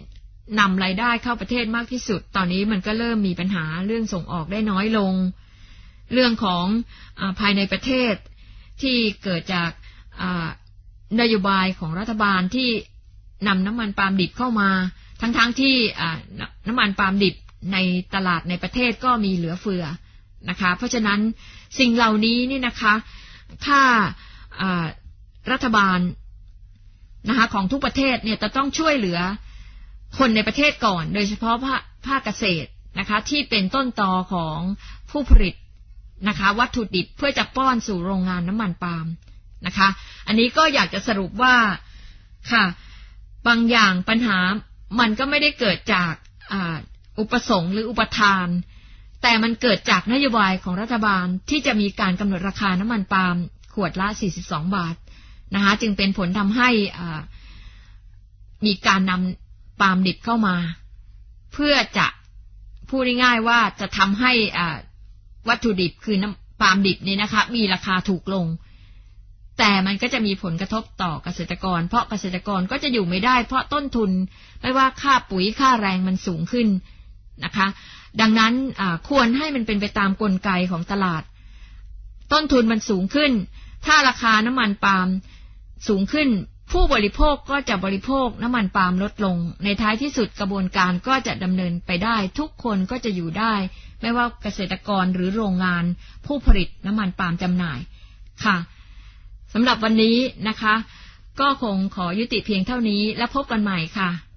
นำรายได้เข้าประเทศมากที่สุดตอนนี้มันก็เริ่มมีปัญหาเรื่องส่งออกได้น้อยลงเรื่องของภายในประเทศที่เกิดจากนโยบายของรัฐบาลที่นำน้ำมันปาล์มดิบเข้ามาทั้งที่น้ำมันปาล์มดิบในตลาดในประเทศก็มีเหลือเฟือนะคะเพราะฉะนั้นสิ่งเหล่านี้นี่นะคะถ้ารัฐบาลนะคะของทุกประเทศเนี่ยจะต้องช่วยเหลือคนในประเทศก่อนโดยเฉพาะภาคเกษตรนะคะที่เป็นต้นตอของผู้ผลิตนะคะวัตถุดิบเพื่อจะป้อนสู่โรงงานน้ำมันปาล์มนะคะอันนี้ก็อยากจะสรุปว่าค่ะบางอย่างปัญหามันก็ไม่ได้เกิดจากอุปสงค์หรืออุปทานแต่มันเกิดจากนโยบายของรัฐบาลที่จะมีการกำหนดราคาน้ำมันปาล์มขวดละ42 บาทนะคะจึงเป็นผลทำให้มีการนำปาล์มดิบเข้ามาเพื่อจะพูดง่ายๆว่าจะทำให้วัตถุดิบคือน้ำปาล์มดิบนี่นะคะมีราคาถูกลงแต่มันก็จะมีผลกระทบต่อเกษตรกรเพราะเกษตรกรก็จะอยู่ไม่ได้เพราะต้นทุนไม่ว่าค่าปุ๋ยค่าแรงมันสูงขึ้นนะคะดังนั้นควรให้มันเป็นไปตามกลไกของตลาดต้นทุนมันสูงขึ้นถ้าราคาน้ำมันปาล์มสูงขึ้นผู้บริโภคก็จะบริโภคน้ำมันปาล์มลดลงในท้ายที่สุดกระบวนการก็จะดำเนินไปได้ทุกคนก็จะอยู่ได้ไม่ว่าเกษตรกรหรือโรงงานผู้ผลิตน้ำมันปาล์มจำหน่ายค่ะสำหรับวันนี้นะคะก็คงขอยุติเพียงเท่านี้และพบกันใหม่ค่ะ